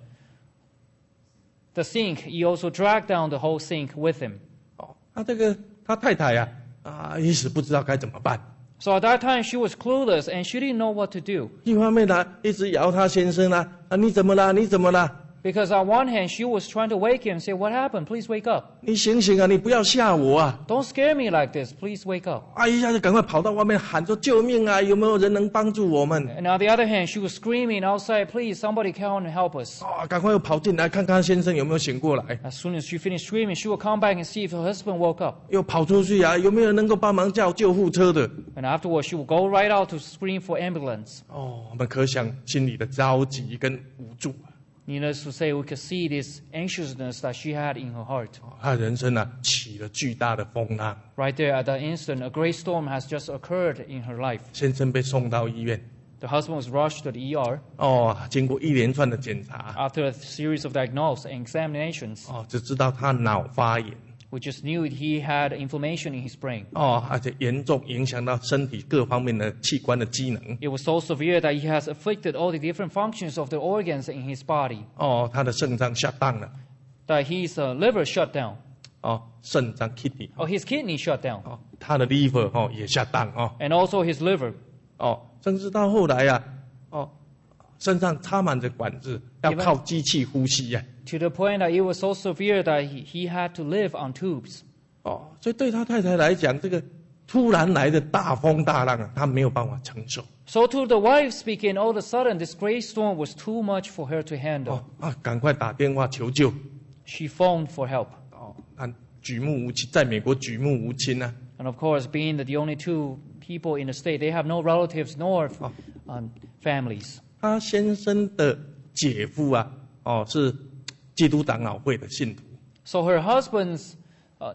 the sink, he also dragged down the whole sink with him.
哦，那这个他太太呀啊一时不知道该怎么办。
So at that time, she was clueless and she didn't know what to do.
一方面呢一直摇他先生啊啊你怎么啦你怎么啦？
Because on one hand, she was trying to wake him and say, what happened? Please wake up.
你醒醒啊！你不要吓我啊！
Don't scare me like this. Please wake up.
啊，一下就赶快跑到外面喊说救命啊！有没有人能帮助我们？
And on the other hand, she was screaming outside, please, somebody come and help us.
啊，赶快又跑进来看看先生有没有醒过来，
As soon as she finished screaming, she would come back and see if her husband woke up.
又跑出去啊，有没有人能够帮忙叫救护车的？
And afterwards, she would go right out to scream for ambulance.
哦，我们可想心里的着急跟无助啊！
Needless to say, we could see this anxiousness that she had in her heart.
哦他人生啊起了巨大的风浪，
Right there at that instant, a great storm has just occurred in her life.
先生被送到医院。
The husband was rushed to the E R
哦，经过一连串的检查，
after a series of diagnoses and examinations.
哦，只知道他脑发炎。
We just knew he had inflammation in his brain.
哦，而且严重影响到身体各方面的器官的机能。
It was so severe that he has afflicted all the different functions of the organs in his body.
哦，他的肾脏下当了。
That his uh, liver shut down.
哦，肾脏 kidney。
Oh, his kidney shut down.
哦，他的 liver 哦也下当哦。
And also his liver.
哦，甚至到后来呀、啊，哦，身上插满着管子，要靠机器呼吸呀、
To the point that it was so severe that he, he had to live on tubes.
哦，所以对他太太来讲，这个突然来的大风大浪啊，他没有办法承受。
So to the wife speaking, all of a sudden this great storm was too much for her to handle.
哦啊，赶快打电话求救。
She phoned for help.
哦，他举目无亲，在美国举目无亲啊。
And of course, being the only two people in the state, they have no relatives nor um, families.
他先生的姐夫啊，哦，是基督长老会的信徒。
So her husband's uh,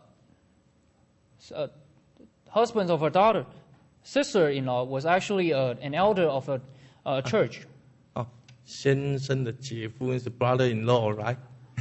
uh, husband of her daughter, sister-in-law, was actually uh, an elder of a, a church.
哦， 先生的姐夫是 brother-in-law, right?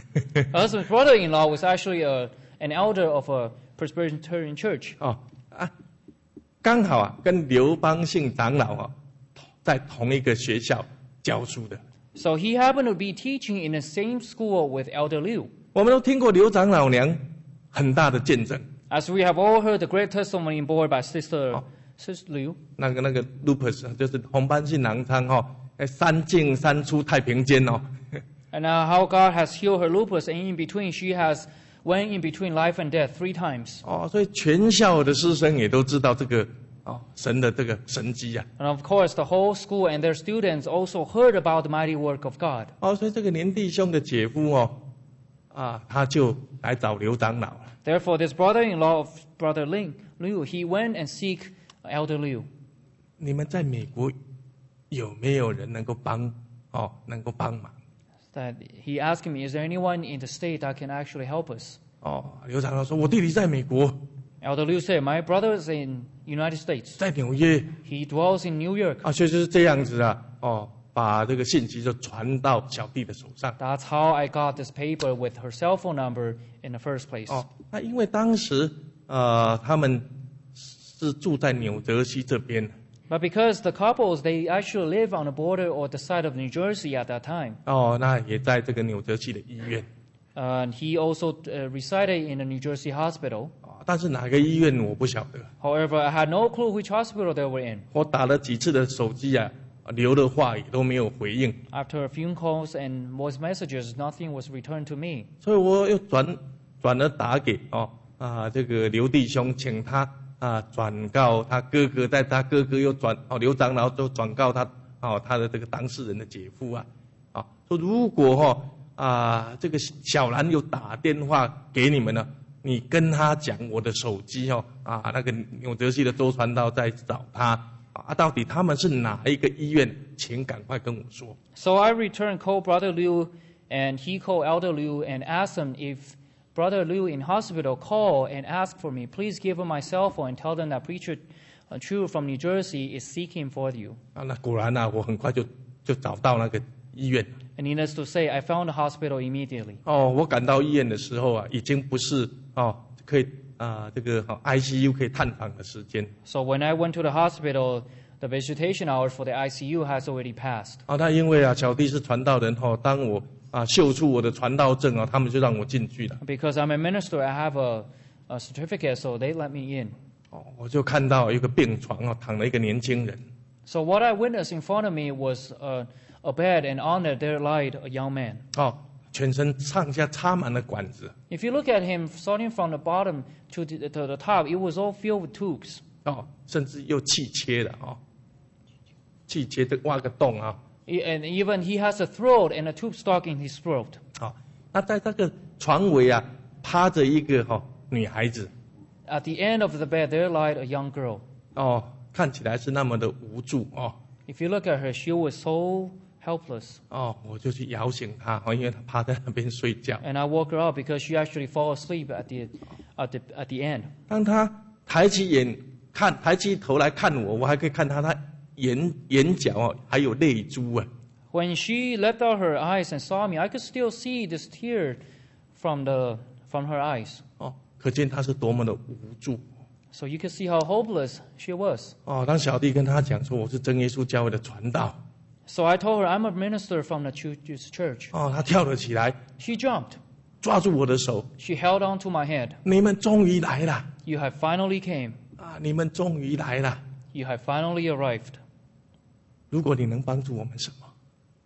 Her husband's brother-in-law was actually a, an elder of a Presbyterian church.
哦啊，刚好啊，跟刘邦信长老啊，在同一个学校教书的。
So he happened to be teaching in the same school with Elder Liu.
我们都听过刘长老娘很大的见证，
As we have all heard the great testimony borne by Sister, Sister Liu.
那个那个 lupus 就是红斑性狼疮哈、哦，哎三进三出太平间哦。
And now how God has healed her lupus, and in between she has went in between life and death three times.
哦，所以全校的师生也都知道这个哦神的这个神迹啊。
And of course, the whole school and their students also heard about the mighty work of God.
哦，所以这个连弟兄的姐夫哦，啊，他就来找刘长老了。
Therefore, this brother-in-law of Brother Ling, Liu, he went and seek Elder Liu.
你们在美国有没有人能够帮哦，能够帮忙？
That he asked me, is there anyone in the state that can actually help us?
哦，刘长老说，我弟弟在美国，
Elder Liu said, my brother is in United States.
在纽约
He dwells in New York.
啊，所以就是这样子啊，哦，把这个信息就传到小弟的手上。
That's how I got this paper with her cell phone number in the first place.
哦，那因为当时呃他们是住在纽泽西这边，
But because the couples, they actually live on the border or the side of New Jersey at that time.
哦，那也在这个纽泽西的医院
Uh, and he also uh, resided in a New Jersey hospital.
啊，但是哪个医院我不晓得。
However, I had no clue which hospital they were in.
我打了几次的手机啊，留的话也都没有回应，
After phone calls and voice messages, nothing was returned to me.
所以我又转转而打给哦啊这个刘弟兄，请他啊转告他哥哥，在他哥哥又转哦刘长老就转告他哦他的这个当事人的姐夫啊啊说如果哈、哦、啊这个小兰有打电话给你们呢，你跟他讲我的手机哦啊那个纽泽西的周传道在找他啊，到底他们是哪一个医院，请赶快跟我说。
So I returned, called Brother Liu, and he called Elder Liu and asked him if Brother Liu in hospital called and asked for me, please give him my cell phone and tell them that Preacher uh, Chu from New Jersey is seeking for you.
啊，那果然啊，我很快就就找到那个医院。
And needless to say, I found the hospital immediately.
哦，我赶到医院的时候啊，已经不是哦可以啊这个、哦、I C U 可以探访的时间。
So when I went to the hospital, the visitation hours for the I C U has already passed.
啊，那因为啊小弟是传道人哦，当我啊秀出我的传道证啊，他们就让我进去了。
Because I'm a minister, I have a, a certificate, so they let me in.
哦，我就看到一个病床啊，躺了一个年轻人。
So what I witnessed in front of me was a, a bed, and on it there lied a young man.
哦，全身上下插满了管子。
If you look at him, starting from the bottom to the, to the top, it was all filled with tubes.
哦，甚至又气切了哦，气切的挖个洞啊。
E- And even he has a throat and a tube stuck in his throat.
好、那在这个床尾啊，趴着一个哈、哦、女孩子，
At the end of the bed, there lied a young girl.
哦，看起来是那么的无助哦，
If you look at her, she was so helpless.
哦，我就去摇醒她，哦，因为她趴在那边睡觉。
And I woke her up because she actually fell asleep at the, at the, at the end.
当她抬起眼看，抬起头来看我，我还可以看她她眼眼角哦还有泪珠啊。
When she lifted out her eyes and saw me, I could still see this tear from, the, from her eyes.
哦，可见她是多么的无助。
So you can see how hopeless she was.
哦，当小弟跟她讲说我是真耶稣教会的传道，
So I told her, I'm a minister from the chu- church.
哦，她跳了起来，
She jumped.
抓住我的手，
She held on to my hand.
你们终于来了
You have finally came.
啊！你们终于来了。
You have finally arrived.
如果你能帮助我们什么，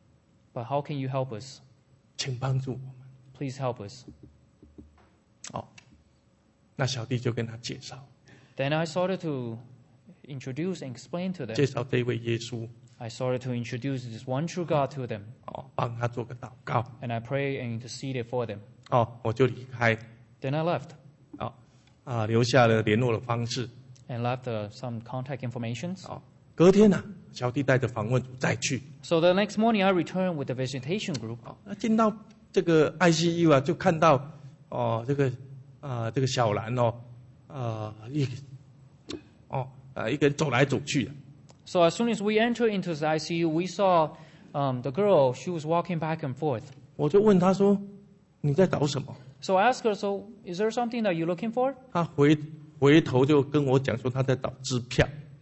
But how can you help us?
请帮助我们。
Please help us.
哦，那小弟就跟他介绍，
Then I started to introduce and explain to
介
them.
绍这位耶稣，
I started to introduce this one true God to them.
哦，帮他做个祷告。
And I pray and interceded for them.
哦，我就离开，
Then I left
哦，啊，留下了联络的方式。
and left uh, some contact informations.
哦，隔天呢、啊，小弟带着访问组再去，
So the next morning I returned with the visitation group.
哦，那进到这个 I C U 啊，就看到哦，这个啊、呃，这个小兰哦，啊、呃，一哦啊、呃，一个人走来走去的。
So as soon as we entered into the I C U, we saw um, the girl, she was walking back and forth.
我就问她说：“你在找什么
So I asked her, so is there something that you're looking for?？”
她回回头就跟我讲说她在找支票。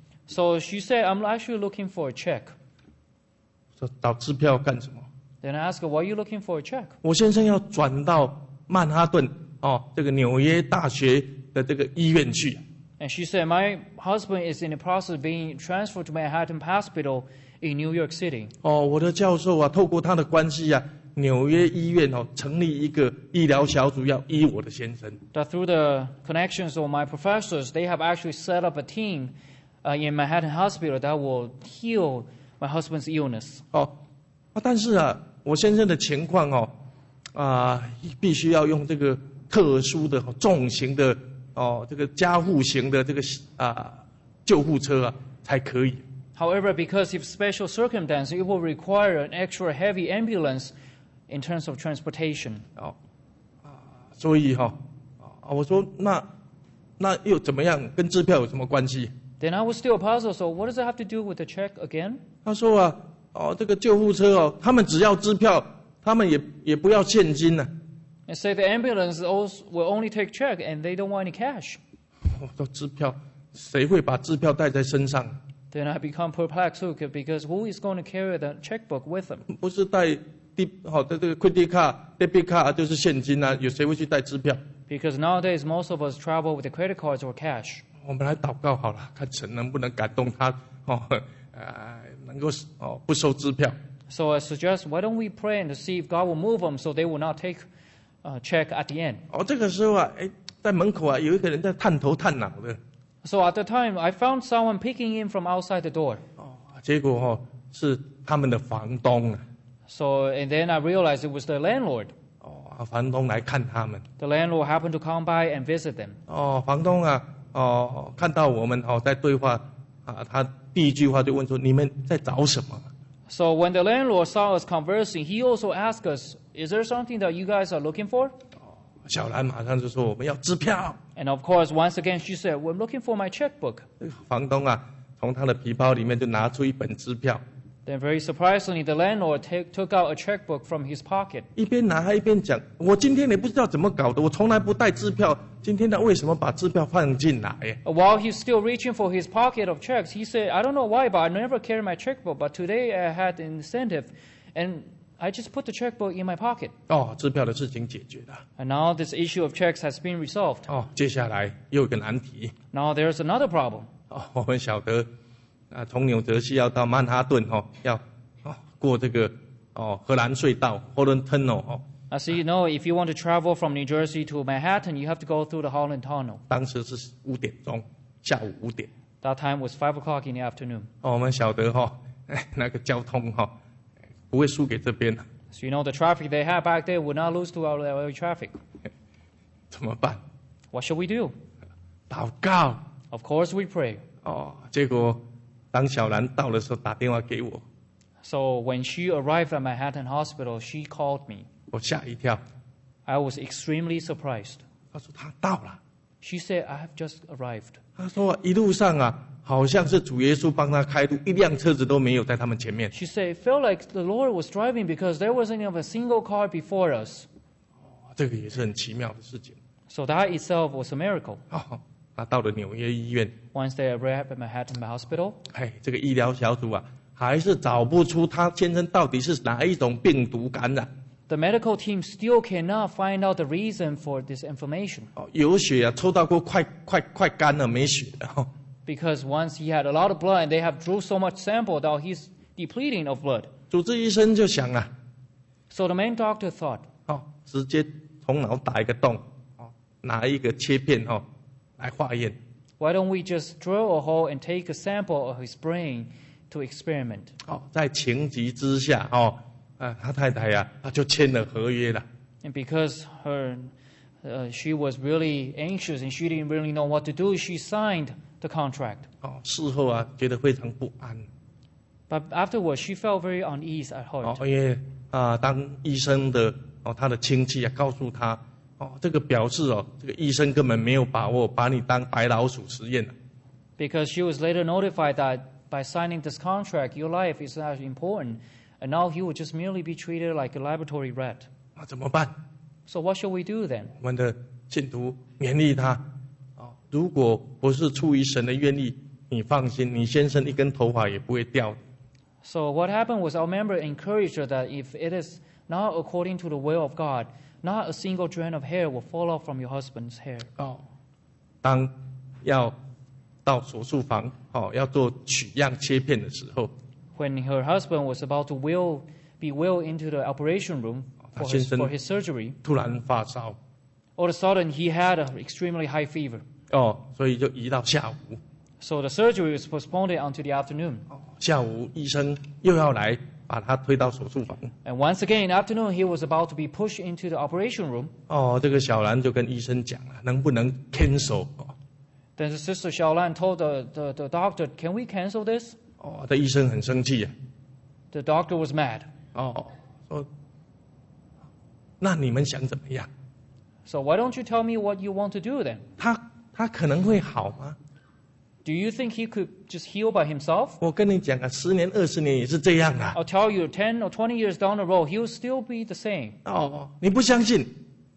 So she said, I'm actually looking for a check.
说找支票干什么？
Then I asked her, why are you looking for a check?
我先生要转到曼哈顿哦，这个纽约大学的这个医院去。
And she said, my husband is in the process of being transferred to Manhattan Hospital in New York City.
哦，我的教授啊，透过他的关系啊，纽约医院哦，成立一个医疗小组要医我的先生。
That through the connections of my professors, they have actually set up a team uh, in Manhattan Hospital that will heal my husband's illness.
哦，啊，但是啊，我先生的情况哦，啊，必须要用这个特殊的、重型的哦，这个加护型的这个啊救护车啊才可以。
However, because of special circumstances, it will require an extra heavy ambulance in terms of transportation.
哦，啊，所以哈、哦，啊，我说那那又怎么样？跟支票有什么关系？
Then I was still puzzled, so what does it have to do with the check again?
他说啊，哦，这个救护车哦，他们只要支票，他们也也不要现金呢、
And say the ambulance also will only take check and they don't want any cash.
我说支票，谁会把支票带在身上？
Then I become perplexed too, because who is going to carry the checkbook with them?
不是带地好的这个 credit card、debit card 就是现金啊，有谁会去带支票？
Because nowadays most of us travel with the credit cards or cash.
我们来祷告好了，看神能不能感动他哦，呃，能够哦不收支票。
So I suggest, why don't we pray and see if God will move them so they will not take a check at the end.
哦，这个时候啊，哎，在门口啊，有一个人在探头探脑的。
So at the time, I found someone peeking in from outside the door.
哦，结果哦是他们的房东啊。
So, and then I realized it was the landlord.
哦，啊房东来看他们。
The landlord happened to come by and visit them.
哦，房东啊，哦看到我们哦在对话啊，他第一句话就问说：“你们在找什么？”
So when the landlord saw us conversing, he also asked us, is there something that you guys are looking for?
小兰马上就说：“我们要支票。”
And of course, once again, she said, well, I'm looking for my checkbook.
房东啊，从他的皮包里面就拿出一本支票，
Then very surprisingly, the landlord take, took out a checkbook from his pocket.
一边拿还一边讲：“我今天也不知道怎么搞的，我从来不带支票，今天他为什么把支票放进来？”
While he's still reaching for his pocket of checks, he said, I don't know why, but I never carry my checkbook. But today I had an incentive, and I just put the checkbook in my pocket.
哦，支票的事情解决了。
And now this issue of checks has been resolved.
哦，接下来又有个难题。
Now there's another problem.
哦，我们晓得，啊，从纽泽西要到曼哈顿哦，要哦过这个哦荷兰隧道 （Holland Tunnel） 哦。
As you know, if you want to travel from New Jersey to Manhattan, you have to go through the Holland Tunnel.
当时是五点钟，下午五点。
That time was five o'clock in the afternoon.
哦，我们晓得哈、哦，哎，那个交通哈、哦，不会输给这边的，
So you know the traffic they had back there would not lose to our L A traffic.
怎么办？
What should we do?
祷告。
Of course we pray.
哦，结果当小兰到的时候，打电话给我，
So when she arrived at Manhattan Hospital, she called me.
我吓一跳。
I was extremely surprised.
她说她到了。
She said, I have just arrived.
她说一路上啊，好像是主耶稣帮她开路，一辆车子都没有在他们前面。
She said, it felt like the Lord was driving because there wasn't even a single car before us.
这个也是很奇妙的事情。
So that itself was a miracle.
哦，她到了纽约医院，
Once they arrived at Manhattan Hospital,
哎，这个医疗小组啊，还是找不出她先生到底是哪一种病毒感染。
the medical team still cannot find out the reason for this inflammation.
哦，有血啊，抽到过快快快干了，没血了。哦
Because once he had a lot of blood and they have drew so much sample that he's depleting of blood.
主治医生就想啊，
So the main doctor thought,
哦，直接从脑打一个洞，哦，拿一个切片哦来化验。
why don't we just drill a hole and take a sample of his brain to experiment?
哦，在情急之下，哦，啊，他太太呀、啊，他就签了合约了。
And because her, uh, she was really anxious and she didn't really know what to do, she signed the contract.
哦，事后啊，觉得非常不安。
But afterwards, she felt very uneasy at
哦
heart.
因为啊，当医生的哦，他的亲戚啊，告诉他，哦，这个表示哦，这个医生根本没有把握把你当白老鼠实验了。
Because she was later notified that by signing this contract, your life is actually important. And now he would just merely be treated like a laboratory rat.
那怎么办？
So what shall we do then?
我们的信徒勉励他：哦，如果不是出于神的愿意，你放心，你先生一根头发也不会掉的。
So what happened was our member encouraged her that if it is not according to the will of God, not a single strand of hair will fall off from your husband's hair.
哦，当要到手术房，哦，要做取样切片的时候，
When her husband was about to wheel, be wheeled into the operation room for his,
先生
for his surgery,
突然发烧，
all of a sudden he had an extremely high fever.
哦，所以就移到下午。
So the surgery was postponed until the afternoon.
哦，下午医生又要来把他推到手术房。
And once again, in the afternoon, he was about to be pushed into the operation room.
哦，这个小兰就跟医生讲了，能不能 cancel？ 哦，
Then the sister Xiaolan told the, the, the doctor, can we cancel this?
哦，这医生很生气啊。
The doctor was mad.
哦，说，那你们想怎么样？
So why don't you tell me what you want to do then?
他他可能会好吗？
Do you think he could just heal by himself?
我跟你讲啊，十年二十年也是这样啊。
I'll tell you, ten or twenty years down the road, he'll still be the same.
哦，你不相信，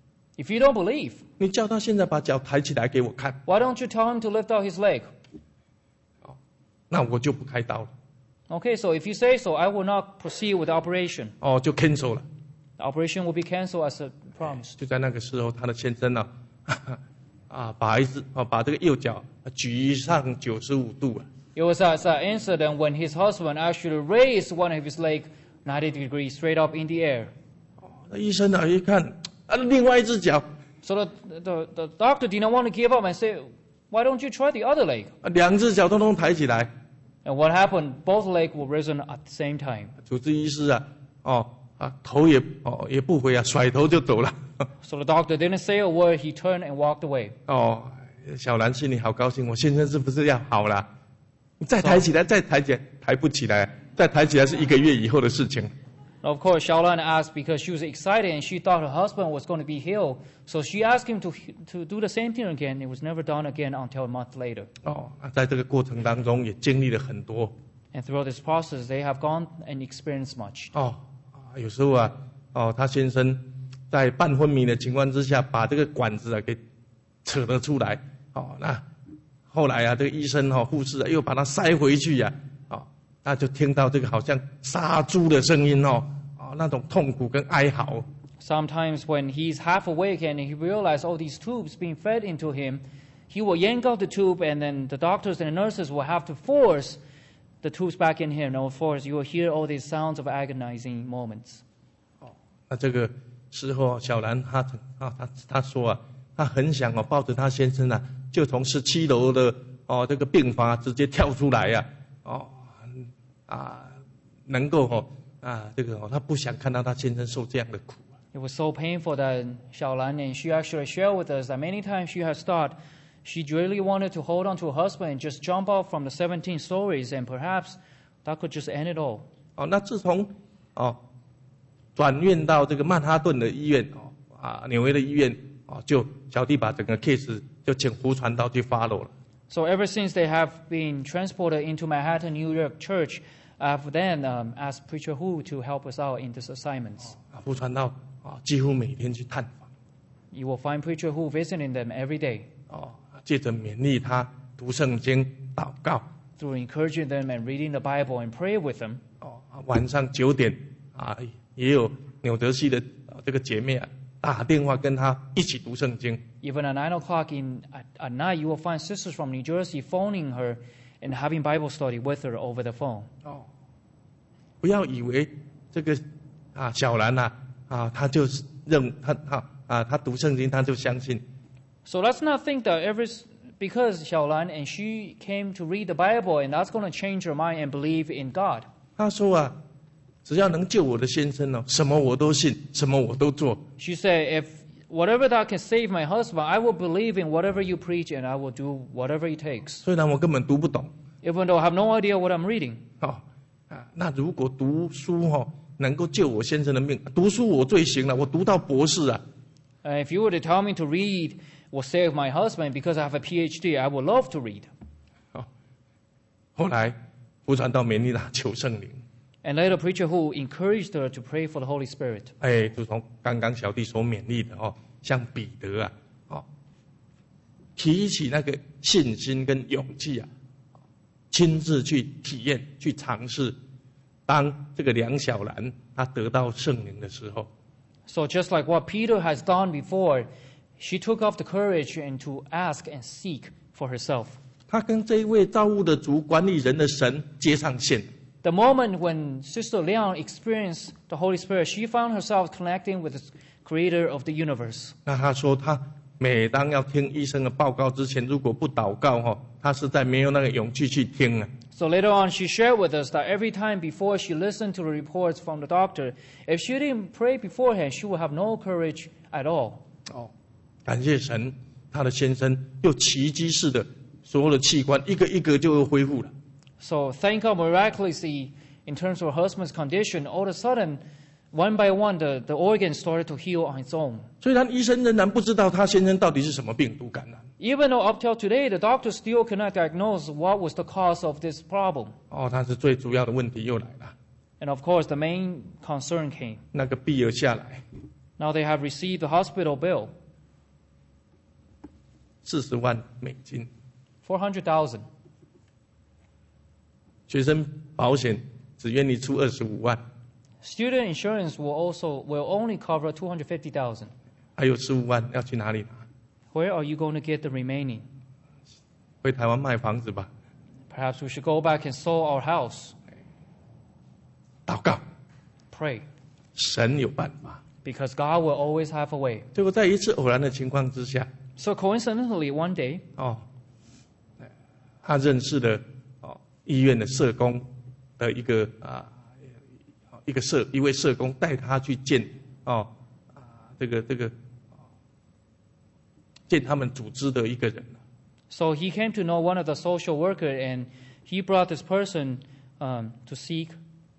If you don't believe,
你叫他现在把脚抬起来给我看，
why don't you tell him to lift out his leg?
那我就不开刀了。
Okay, so if you say so, I will not proceed with the operation.
哦，就 cancel 了。
The operation will be canceled as a promise.
就在那个时候，他的先生呢、啊，啊，把一只啊，把这个右脚举上九十五度啊，
It was at that incident when his husband actually raised one of his legs ninety degrees straight up in the air.
那医生啊一看，啊，另外一只脚
So the, the, the doctor did not want to give up and say, why don't you try the other leg?
啊，两只脚通通抬起来。
And what happened? Both legs were risen at the same time.
主治医师啊，哦啊，头也哦也不回啊，甩头就走了。
So the doctor didn't say a word. He turned and walked away.
哦，小兰心里好高兴，我先生是不是要好了？你再抬起来，再抬起来，抬不起来，再抬起来是一个月以后的事情。
Of course, Xiaolan asked because she was excited and she thought her husband was going to be healed. So she asked him to, to do the same thing again. It was never done again until a month later.
哦，在这个过程当中也经历了很多。
And throughout this process, they have gone and experienced much.
哦，啊，有时候啊，哦，他先生在半昏迷的情况之下，把这个管子啊给扯了出来。哦，那后来啊，这个医生哦、护士啊又把它塞回去呀、啊。哦，那就听到这个好像杀猪的声音哦，哦，那种痛苦跟哀嚎。
Sometimes when he's half awake and he realizes all these tubes being fed into him, he will yank out the tube and then the doctors and the nurses will have to force the tubes back in him. And of course, you will hear all these sounds of agonizing moments.
哦，那这个时候，小兰她啊，她她说啊，她很想哦，抱着她先生啊，就从十七楼的哦这个病房、啊、直接跳出来呀、啊，哦啊，能够哦啊这个哦，她不想看到她先生受这样的苦。
It was so painful that Xiaolan, and she actually shared with us that many times she has thought she really wanted to hold on to her husband and just jump out from the seventeen stories, and perhaps that could just end it all.
哦，那自从哦转院到这个曼哈顿的医院哦啊纽约的医院哦，就小弟把整个 case 就请胡传道去 follow 了。
So ever since they have been transported into Manhattan, New York Church, I've then um, asked Preacher Hu to help us out in these assignments.
啊，胡传道啊几乎每天去探访
You will find Preacher Hu visiting them every day
哦，借着勉励他读圣经、祷告
through encouraging them and reading the Bible and pray with them.
哦，晚上九点啊也有纽泽西的、啊、这个姐妹啊打电话跟他一起读圣经。
Even at nine o'clock in, at, at night, you will find sisters from New Jersey phoning her and having Bible study with her over the phone.
哦，不要以为这个啊小兰呐 啊, 啊，他就是认他他啊，他读圣经他就相信。
So let's not think that every, because Xiaolan and she came to read the Bible and that's going to change her mind and believe in God.
他说啊，只要能救我的先生哦，什么我都信，什么我都做。
She said, if whatever that can save my husband, I will believe in whatever you preach and I will do whatever it takes.
虽然我根本读不懂，
Even though I have no idea what I'm reading.
哦啊，那如果读书哦能够救我先生的命，读书我最行了，我读到博士啊。
Uh, if you were to tell me to read will save my husband because I have a P H D, I would love to read.
哦，后来胡传道勉励他求圣灵。
And later, preacher who encouraged her to pray for the Holy Spirit.
哎，就从刚刚小弟所勉励的哦，像彼得啊，哦，提起那个信心跟勇气啊，亲自去体验、去尝试。当这个梁小兰她得到圣灵的时候，
So just like what Peter has done before, she took up the courage and to ask and seek for herself.
她跟这一位造物的主、管理人的神接上线。
The moment when Sister Liang experienced the Holy Spirit, she found herself connecting with the Creator of the universe.
那她说，她每当要听医生的报告之前，如果不祷告哈，她实在没有那个勇气去听啊。
So later on, she shared with us that every time before she listened to the reports from the doctor, if she didn't pray beforehand, she would have no courage at all.
哦，感谢神，她的先生又奇迹式的，所有的器官一个一个就又恢复了。
So thank God miraculously, in terms of her husband's condition, all of a sudden, one by one, the, the organs started to heal on its own.
虽然医生仍然不知道她先生到底是什么病毒感染。
Even though up till today, the doctor still cannot diagnose what was the cause of this problem.
哦，但是最主要的问题又来了，
And of course, the main concern came.
那个币额下来
Now they have received the hospital bill,
四十万美金，
four hundred thousand.
学生保险只愿意出二十五万，
Student insurance will also will only cover two hundred fifty thousand.
还有十五万要去哪里拿？
Where are you going to get the remaining?
回台湾卖房子吧。
Perhaps we should go back and sell our house.
祷告，
Pray,
神有办法。
because God will always have a way.
结果在一次偶然的情况之下，
So coincidentally, one day,
哦，他认识了哦医院的社工的一个啊一个社一位社工带他去见哦啊这个这个见他们组织的一个人。
so he came to know one of the social worker, and he brought this person um, to seek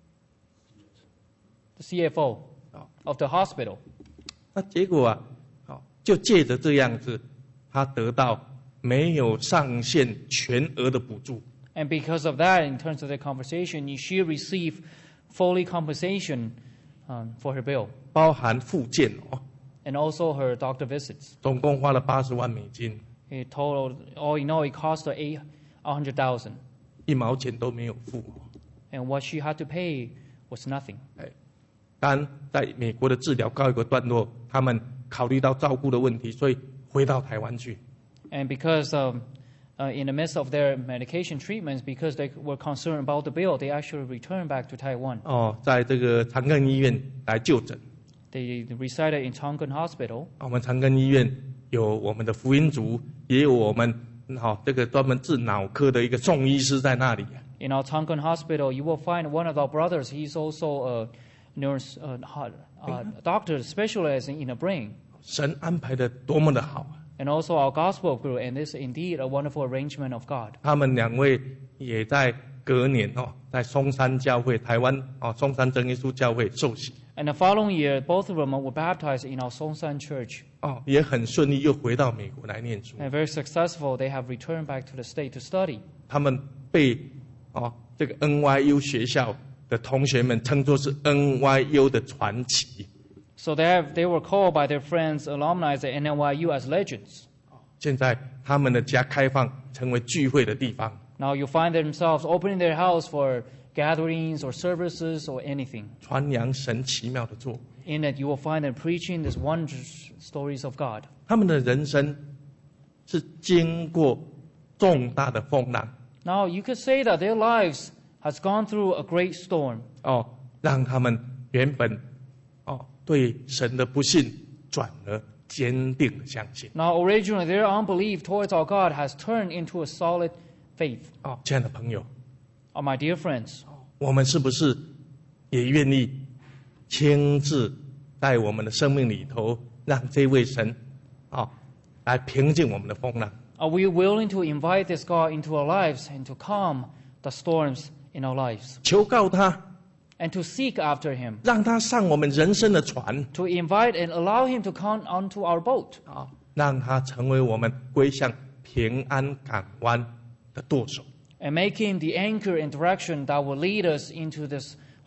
the C F O of the hospital.
那结果啊，好就借着这样子，他得到没有上限全额的补助。
And because of that, in terms of the conversation, she received fully compensation um, for her bill,
包含复健哦，
and also her doctor visits.
总共花了八十万美金，
It totaled, all in all, it cost her eight hundred thousand,
一毛钱都没有付哦。
and what she had to pay was nothing.
哎，当在美国的治疗告一个段落，他们考虑到照顾的问题，所以回到台湾去。
And because um, uh, in the midst of their medication treatments, because they were concerned about the bill, they actually returned back to Taiwan.
哦，在这个长庚医院来就诊。
They resided in Chang'an Hospital.
我们长庚医院有我们的福音组，也有我们好、哦、这个专门治脑科的一个宋医师在那里。
In our Chang'an Hospital, you will find one of our brothers. He's also a nurse, uh, uh, doctor specializing in the brain.
神安排的多么的好啊！
And also our gospel group, and this is indeed a wonderful arrangement of God.
他们两位也在隔年哦，在松山教会台湾哦松山真耶稣教会受洗
And the following year, both of them were baptized in our Songsan Church.
哦，也很顺利又回到美国来念书。
And very successful, they have returned back to the state to study.
他们被哦这个 N Y U 学校的同学们称作是 N Y U 的传奇。
So they have, they were called by their friends, alumni at N Y U as legends.
现在他们的家开放成为聚会的地方，
Now you find themselves opening their house for gatherings or services or anything.
传扬神奇妙的作为。
In it, you will find them preaching these wondrous stories of God.
他们的人生是经过重大的风浪
Now you could say that their lives has gone through a great storm.
哦，让他们原本哦对神的不信转而坚定的相信。
Now originally, their unbelief towards our God has turned into a solid faith.
哦，亲爱的朋友，
Oh, my dear friends,
我们是不是也愿意亲自在我们的生命里头，让这位神啊、哦、来平静我们的风浪？
are we willing to invite this God into our lives and to calm the storms in our lives?
求告他，
And to seek after Him,
让他上我们人生的船
to invite and allow Him to come onto our boat,
啊、让他成为我们归向平安港湾的舵手。
and make Him the anchor and direction that will lead us into this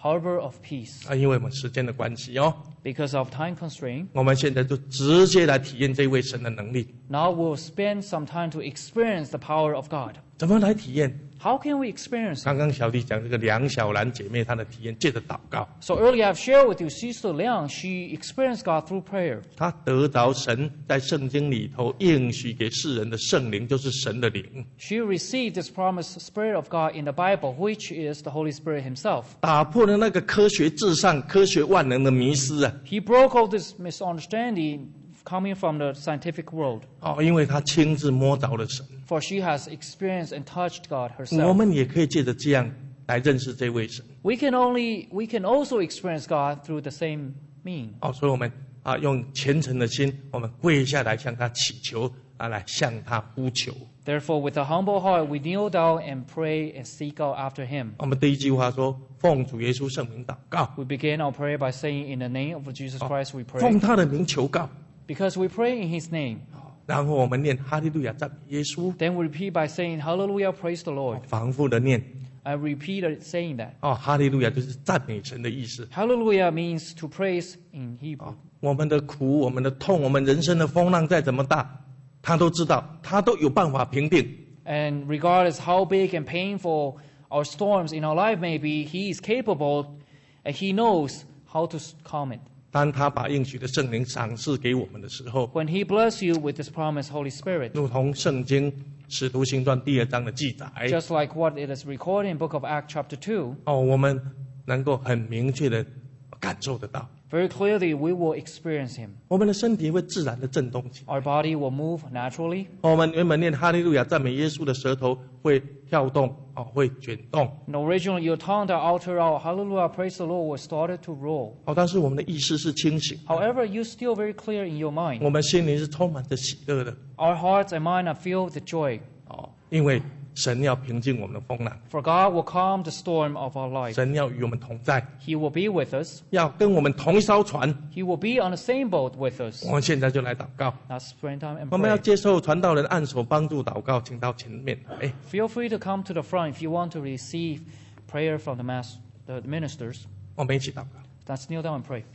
harbor of peace.
啊，因为我们时间的关系哦，
Because of time constraint,
我们现在就直接来体验这位神的能力。
now we'll spend some time to experience the power of God.
怎么来体验？
How can we experience it?
刚刚小弟讲这个梁小兰姐妹她的体验，借着祷告，
So earlier I've shared with you Sister Liang, she experienced God through prayer.
她得着神在圣经里头应许给世人的圣灵，就是神的灵，
She received this promised Spirit of God in the Bible, which is the Holy Spirit Himself.
打破了那个科学至上、科学万能的迷思啊！
He broke all this misunderstanding coming from the scientific world,
哦，因为她亲自摸着了神，
for she has experienced and touched God
我
herself.
们也可以借着这样来认识这位神。
We can only we can also experience God through the same mean.
哦，所以我们啊用虔诚的心，我们跪下来向他祈求啊，来向他呼求。
Therefore, with a humble heart, we kneel down and pray and seek out after Him.
我们第一句话说：“奉主耶稣圣名祷告，
We begin our prayer by saying, "In the name of Jesus Christ, we
奉
pray,"
他的名求告。
because we pray in His name.
然后我们念哈利路亚赞美耶稣，
Then we repeat by saying, "Hallelujah, praise the Lord."
反复的念
I repeat it saying that.
哦，哈利路亚就是赞美神的意思。
Hallelujah means to praise in Hebrew.
我们的苦、我们的痛、我们人生的风浪再怎么大，他都知道，他都有办法平定。
And regardless how big and painful our storms in our life may be, He is capable and He knows how to calm it.
当他把应许的圣灵赏赐给我们的时候，
When He bless you with this promised Holy Spirit,
如同圣经使徒行传第二章的记载，
just like what it is recorded in Book of Acts chapter two,
哦，我们能够很明确的感受得到，
very clearly we will experience Him.
我们的身体会自然的震动起来。
Our body will move naturally.
我们原本念哈利路亚赞美耶稣的舌头会跳动，哦，会卷动，
And originally your tongue that utter out Hallelujah, praise the Lord, was started to roll.
哦，但是我们的意识是清醒，
However, you still very clear in your mind.
我们心里是充满着喜乐的，
Our hearts and mind are filled with joy.
哦，因为神要平静我们的风浪，
For God will calm the storm of our life.
神要与我们同在，
He will be with us.
要跟我们同一艘船。
He will be on the same boat with us.
我们现在就来祷告，
Now spend time and
我们要
pray.
接受传道人按手帮助祷告，请到前面来。
Feel free to come to the front if you want to receive prayer from the mass, the ministers.
我们一起祷告。
Let's kneel down and pray.